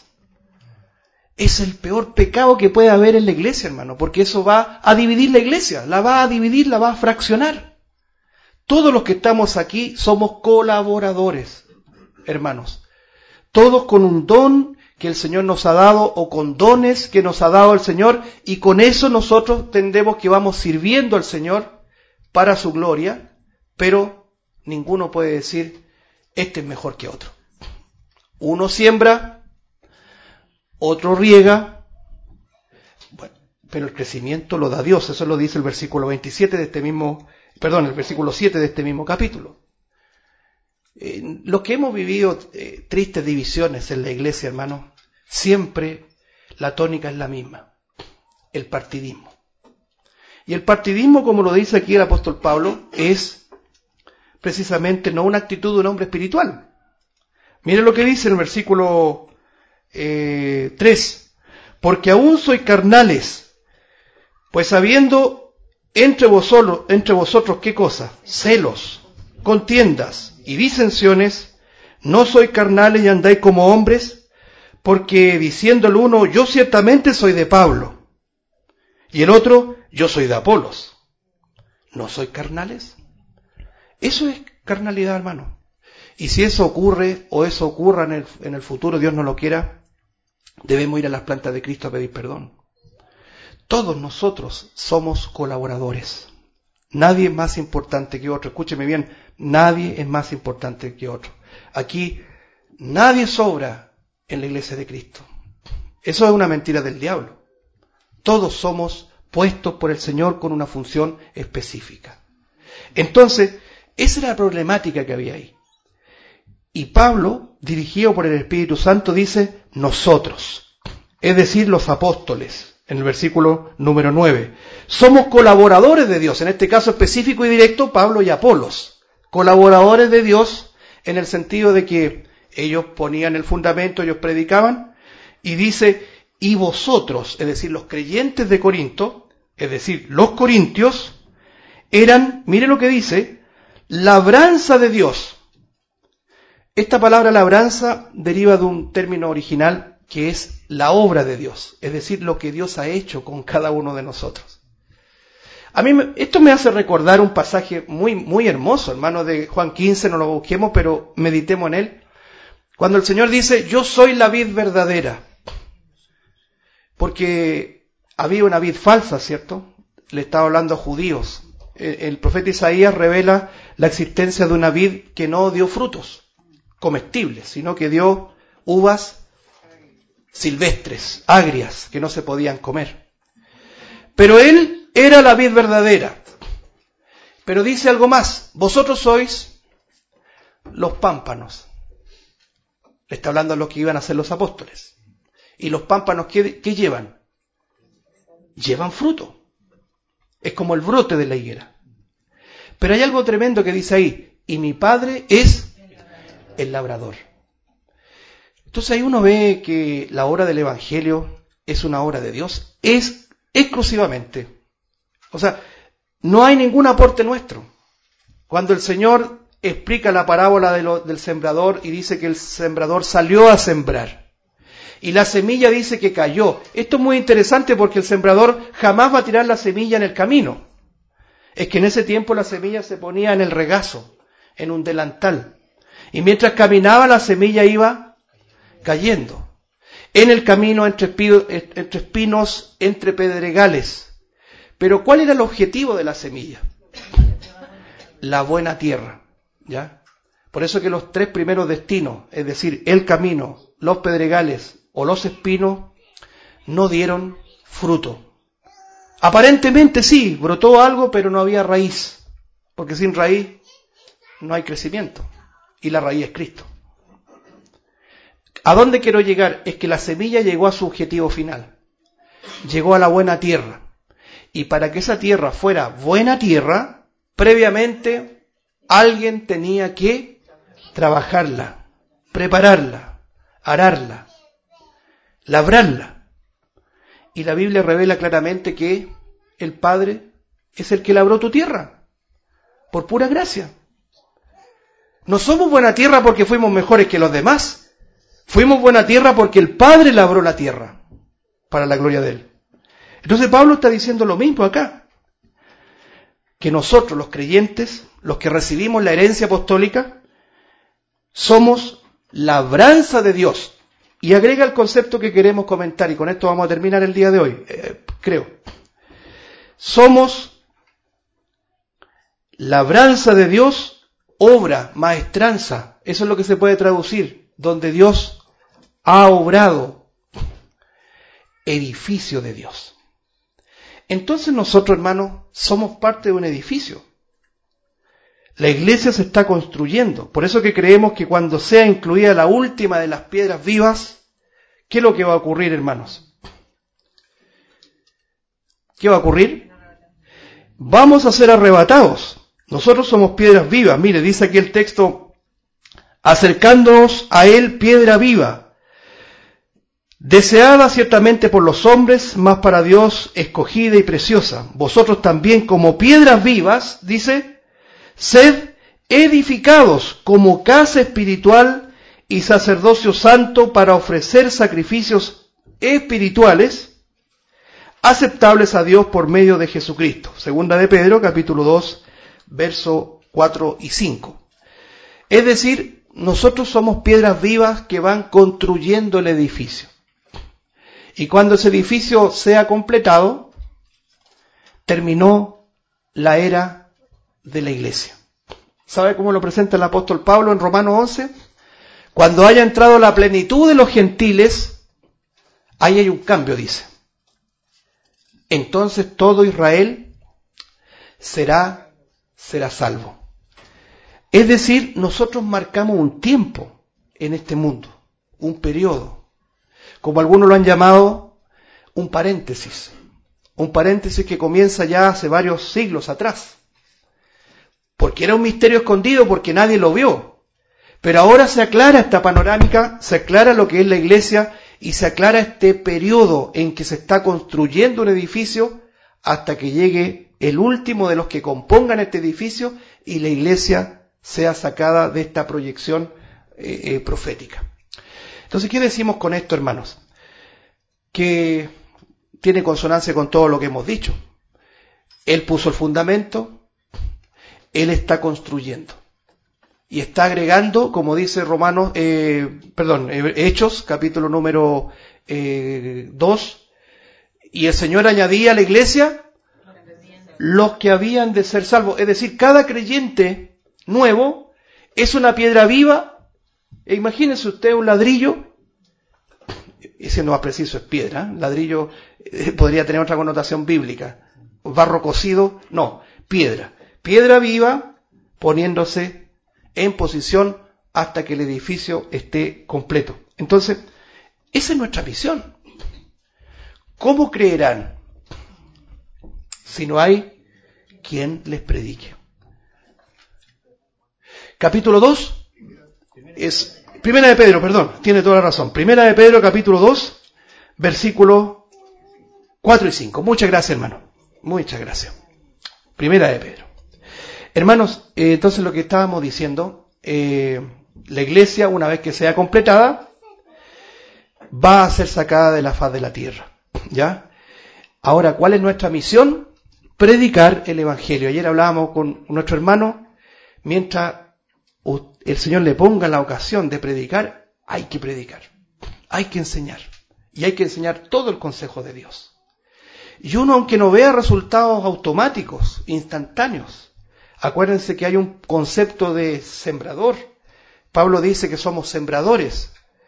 Es el peor pecado que puede haber en la iglesia, hermano, porque eso va a dividir la iglesia, la va a dividir, la va a fraccionar. Todos los que estamos aquí somos colaboradores, hermanos. Todos con un don que el Señor nos ha dado o con dones que nos ha dado el Señor, y con eso nosotros entendemos que vamos sirviendo al Señor para su gloria, pero ninguno puede decir, este es mejor que otro. Uno siembra, otro riega, bueno, pero el crecimiento lo da Dios. Eso lo dice el versículo veintisiete de este mismo, perdón, el versículo siete de este mismo capítulo. Eh, los que hemos vivido eh, tristes divisiones en la iglesia, hermano, siempre la tónica es la misma, el partidismo. Y el partidismo, como lo dice aquí el apóstol Pablo, es precisamente no una actitud de un hombre espiritual. Miren lo que dice en el versículo eh, tres. Porque aún sois carnales, pues habiendo entre vosotros, entre vosotros, ¿qué cosa? Celos, contiendas y disensiones, no sois carnales y andáis como hombres, porque diciendo el uno, yo ciertamente soy de Pablo, y el otro, yo soy de Apolos. ¿No sois carnales? Eso es carnalidad, hermano. Y si eso ocurre, o eso ocurra en el, en el futuro, Dios no lo quiera, debemos ir a las plantas de Cristo a pedir perdón. Todos nosotros somos colaboradores. Nadie es más importante que otro. Escúcheme bien, nadie es más importante que otro. Aquí nadie sobra en la iglesia de Cristo. Eso es una mentira del diablo. Todos somos puestos por el Señor con una función específica. Entonces, esa era la problemática que había ahí. Y Pablo, dirigido por el Espíritu Santo, dice nosotros, es decir, los apóstoles, en el versículo número nueve. Somos colaboradores de Dios, en este caso específico y directo, Pablo y Apolos. Colaboradores de Dios en el sentido de que ellos ponían el fundamento, ellos predicaban, y dice, y vosotros, es decir, los creyentes de Corinto, es decir, los corintios, eran, mire lo que dice, labranza de Dios. Esta palabra labranza deriva de un término original que es la obra de Dios, es decir, lo que Dios ha hecho con cada uno de nosotros. A mí me, esto me hace recordar un pasaje muy, muy hermoso, hermano, de Juan quince, no lo busquemos, pero meditemos en él, Cuando el Señor dice, yo soy la vid verdadera, porque había una vid falsa, ¿cierto? Le estaba hablando a judíos. El profeta Isaías revela la existencia de una vid que no dio frutos comestibles, sino que dio uvas silvestres, agrias, que no se podían comer. Pero él era la vid verdadera. Pero dice algo más, vosotros sois los pámpanos. Le está hablando a los que iban a ser los apóstoles. ¿Y los pámpanos qué, qué llevan? Llevan fruto. Es como el brote de la higuera. Pero hay algo tremendo que dice ahí, y mi Padre es el labrador. Entonces ahí uno ve que la obra del Evangelio es una obra de Dios, es exclusivamente. O sea, no hay ningún aporte nuestro. Cuando el Señor explica la parábola de lo, del sembrador y dice que el sembrador salió a sembrar, y la semilla dice que cayó. Esto es muy interesante porque el sembrador jamás va a tirar la semilla en el camino. Es que en ese tiempo la semilla se ponía en el regazo, en un delantal. Y mientras caminaba la semilla iba cayendo. En el camino, entre espinos, entre espinos, entre pedregales. Pero ¿cuál era el objetivo de la semilla? La buena tierra. ¿Ya? Por eso que los tres primeros destinos, es decir, el camino, los pedregales o los espinos, no dieron fruto. Aparentemente sí, brotó algo, pero no había raíz. Porque sin raíz no hay crecimiento. Y la raíz es Cristo. ¿A dónde quiero llegar? Es que la semilla llegó a su objetivo final. Llegó a la buena tierra. Y para que esa tierra fuera buena tierra, previamente alguien tenía que trabajarla, prepararla, ararla, labrarla. Y la Biblia revela claramente que el Padre es el que labró tu tierra, por pura gracia. No somos buena tierra porque fuimos mejores que los demás. Fuimos buena tierra porque el Padre labró la tierra, para la gloria de Él. Entonces Pablo está diciendo lo mismo acá, que nosotros los creyentes, los que recibimos la herencia apostólica, somos labranza de Dios. Y agrega el concepto que queremos comentar, y con esto vamos a terminar el día de hoy, eh, creo. Somos labranza de Dios, obra, maestranza, eso es lo que se puede traducir, donde Dios ha obrado, edificio de Dios. Entonces nosotros, hermanos, somos parte de un edificio. La iglesia se está construyendo. Por eso que creemos que cuando sea incluida la última de las piedras vivas, ¿qué es lo que va a ocurrir, hermanos? ¿Qué va a ocurrir? Vamos a ser arrebatados. Nosotros somos piedras vivas. Mire, dice aquí el texto, acercándonos a él piedra viva, deseada ciertamente por los hombres, mas para Dios escogida y preciosa. Vosotros también como piedras vivas, dice, sed edificados como casa espiritual y sacerdocio santo para ofrecer sacrificios espirituales aceptables a Dios por medio de Jesucristo. Segunda de Pedro, capítulo dos, verso cuatro y cinco. Es decir, nosotros somos piedras vivas que van construyendo el edificio. Y cuando ese edificio sea completado, terminó la era de la iglesia. ¿Sabe cómo lo presenta el apóstol Pablo en Romanos once? Cuando haya entrado la plenitud de los gentiles, ahí hay un cambio, dice. Entonces todo Israel será, será salvo. Es decir, nosotros marcamos un tiempo en este mundo, un periodo, como algunos lo han llamado, un paréntesis, un paréntesis que comienza ya hace varios siglos atrás, porque era un misterio escondido, porque nadie lo vio, pero ahora se aclara esta panorámica, se aclara lo que es la iglesia y se aclara este periodo en que se está construyendo un edificio hasta que llegue el último de los que compongan este edificio y la iglesia sea sacada de esta proyección eh, eh, profética. Entonces, ¿qué decimos con esto, hermanos? Que tiene consonancia con todo lo que hemos dicho. Él puso el fundamento, Él está construyendo. y está agregando, como dice Romanos, eh, perdón, eh, Hechos, capítulo número eh, dos, y el Señor añadía a la iglesia los que habían de ser salvos. Es decir, cada creyente nuevo es una piedra viva. E imagínense usted un ladrillo, ese no más preciso es piedra, ¿eh? Ladrillo eh, podría tener otra connotación bíblica, barro cocido, no, piedra, piedra viva poniéndose en posición hasta que el edificio esté completo. Entonces, esa es nuestra misión. ¿Cómo creerán si no hay quien les predique? Capítulo dos es Primera de Pedro, perdón, tiene toda la razón. Primera de Pedro, capítulo dos, versículos cuatro y cinco. Muchas gracias, hermano. Muchas gracias. Primera de Pedro. Hermanos, eh, entonces lo que estábamos diciendo, eh, la iglesia, una vez que sea completada, va a ser sacada de la faz de la tierra. ¿Ya? Ahora, ¿cuál es nuestra misión? Predicar el Evangelio. Ayer hablábamos con nuestro hermano, mientras el Señor le ponga la ocasión de predicar, hay que predicar, hay que enseñar, y hay que enseñar todo el consejo de Dios. Y uno, aunque no vea resultados automáticos, instantáneos, acuérdense que hay un concepto de sembrador. Pablo dice que somos sembradores,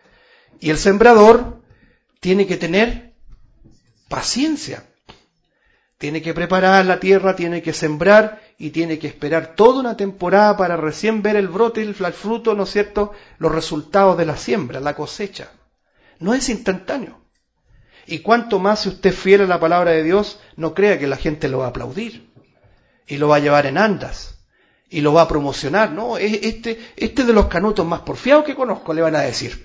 y el sembrador tiene que tener paciencia. Tiene que preparar la tierra, tiene que sembrar y tiene que esperar toda una temporada para recién ver el brote, el fruto, ¿no es cierto?, los resultados de la siembra, la cosecha. No es instantáneo. Y cuanto más si usted es fiel a la palabra de Dios, no crea que la gente lo va a aplaudir y lo va a llevar en andas y lo va a promocionar. No, este, este de los canutos más porfiados que conozco, le van a decir.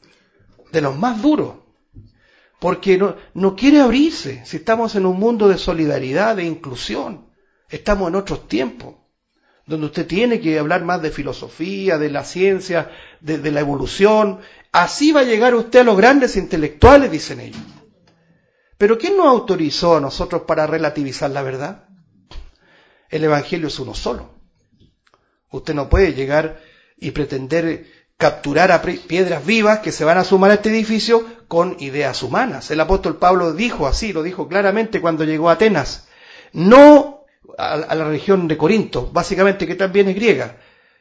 De los más duros. Porque no, no quiere abrirse. Si estamos en un mundo de solidaridad, de inclusión, estamos en otros tiempos, donde usted tiene que hablar más de filosofía, de la ciencia, de, de la evolución. Así va a llegar usted a los grandes intelectuales, dicen ellos. Pero ¿quién nos autorizó a nosotros para relativizar la verdad? El Evangelio es uno solo. Usted no puede llegar y pretender capturar a piedras vivas que se van a sumar a este edificio con ideas humanas. El apóstol Pablo dijo así, lo dijo claramente cuando llegó a Atenas. No a, a la región de Corinto, básicamente, que también es griega.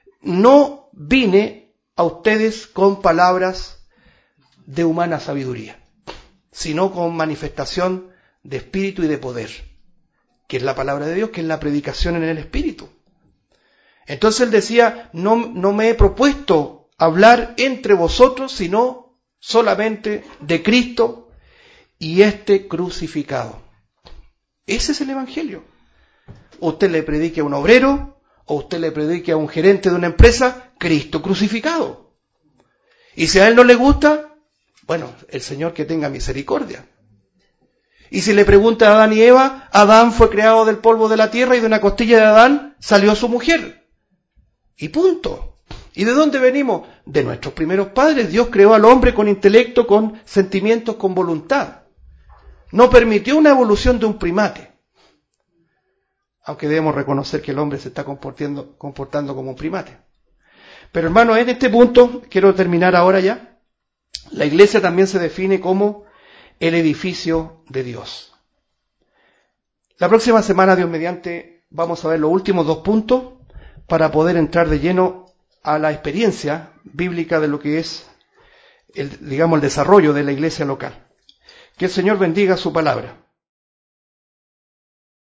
No vine a ustedes con palabras de humana sabiduría, sino con manifestación de espíritu y de poder, que es la palabra de Dios, que es la predicación en el espíritu. Entonces él decía, no, no me he propuesto hablar entre vosotros, sino solamente de Cristo y este crucificado. Ese es el Evangelio. Usted le predique a un obrero, o usted le predique a un gerente de una empresa, Cristo crucificado. Y si a él no le gusta, bueno, el Señor que tenga misericordia. Y si le pregunta a Adán y Eva, Adán fue creado del polvo de la tierra y de una costilla de Adán salió su mujer. Y punto. ¿Y de dónde venimos? De nuestros primeros padres. Dios creó al hombre con intelecto, con sentimientos, con voluntad. No permitió una evolución de un primate. Aunque debemos reconocer que el hombre se está comportando, comportando como un primate. Pero hermanos, en este punto, quiero terminar ahora ya, la iglesia también se define como el edificio de Dios. La próxima semana, Dios mediante, vamos a ver los últimos dos puntos para poder entrar de lleno a la experiencia bíblica de lo que es, el, digamos, el desarrollo de la iglesia local. Que el Señor bendiga su palabra.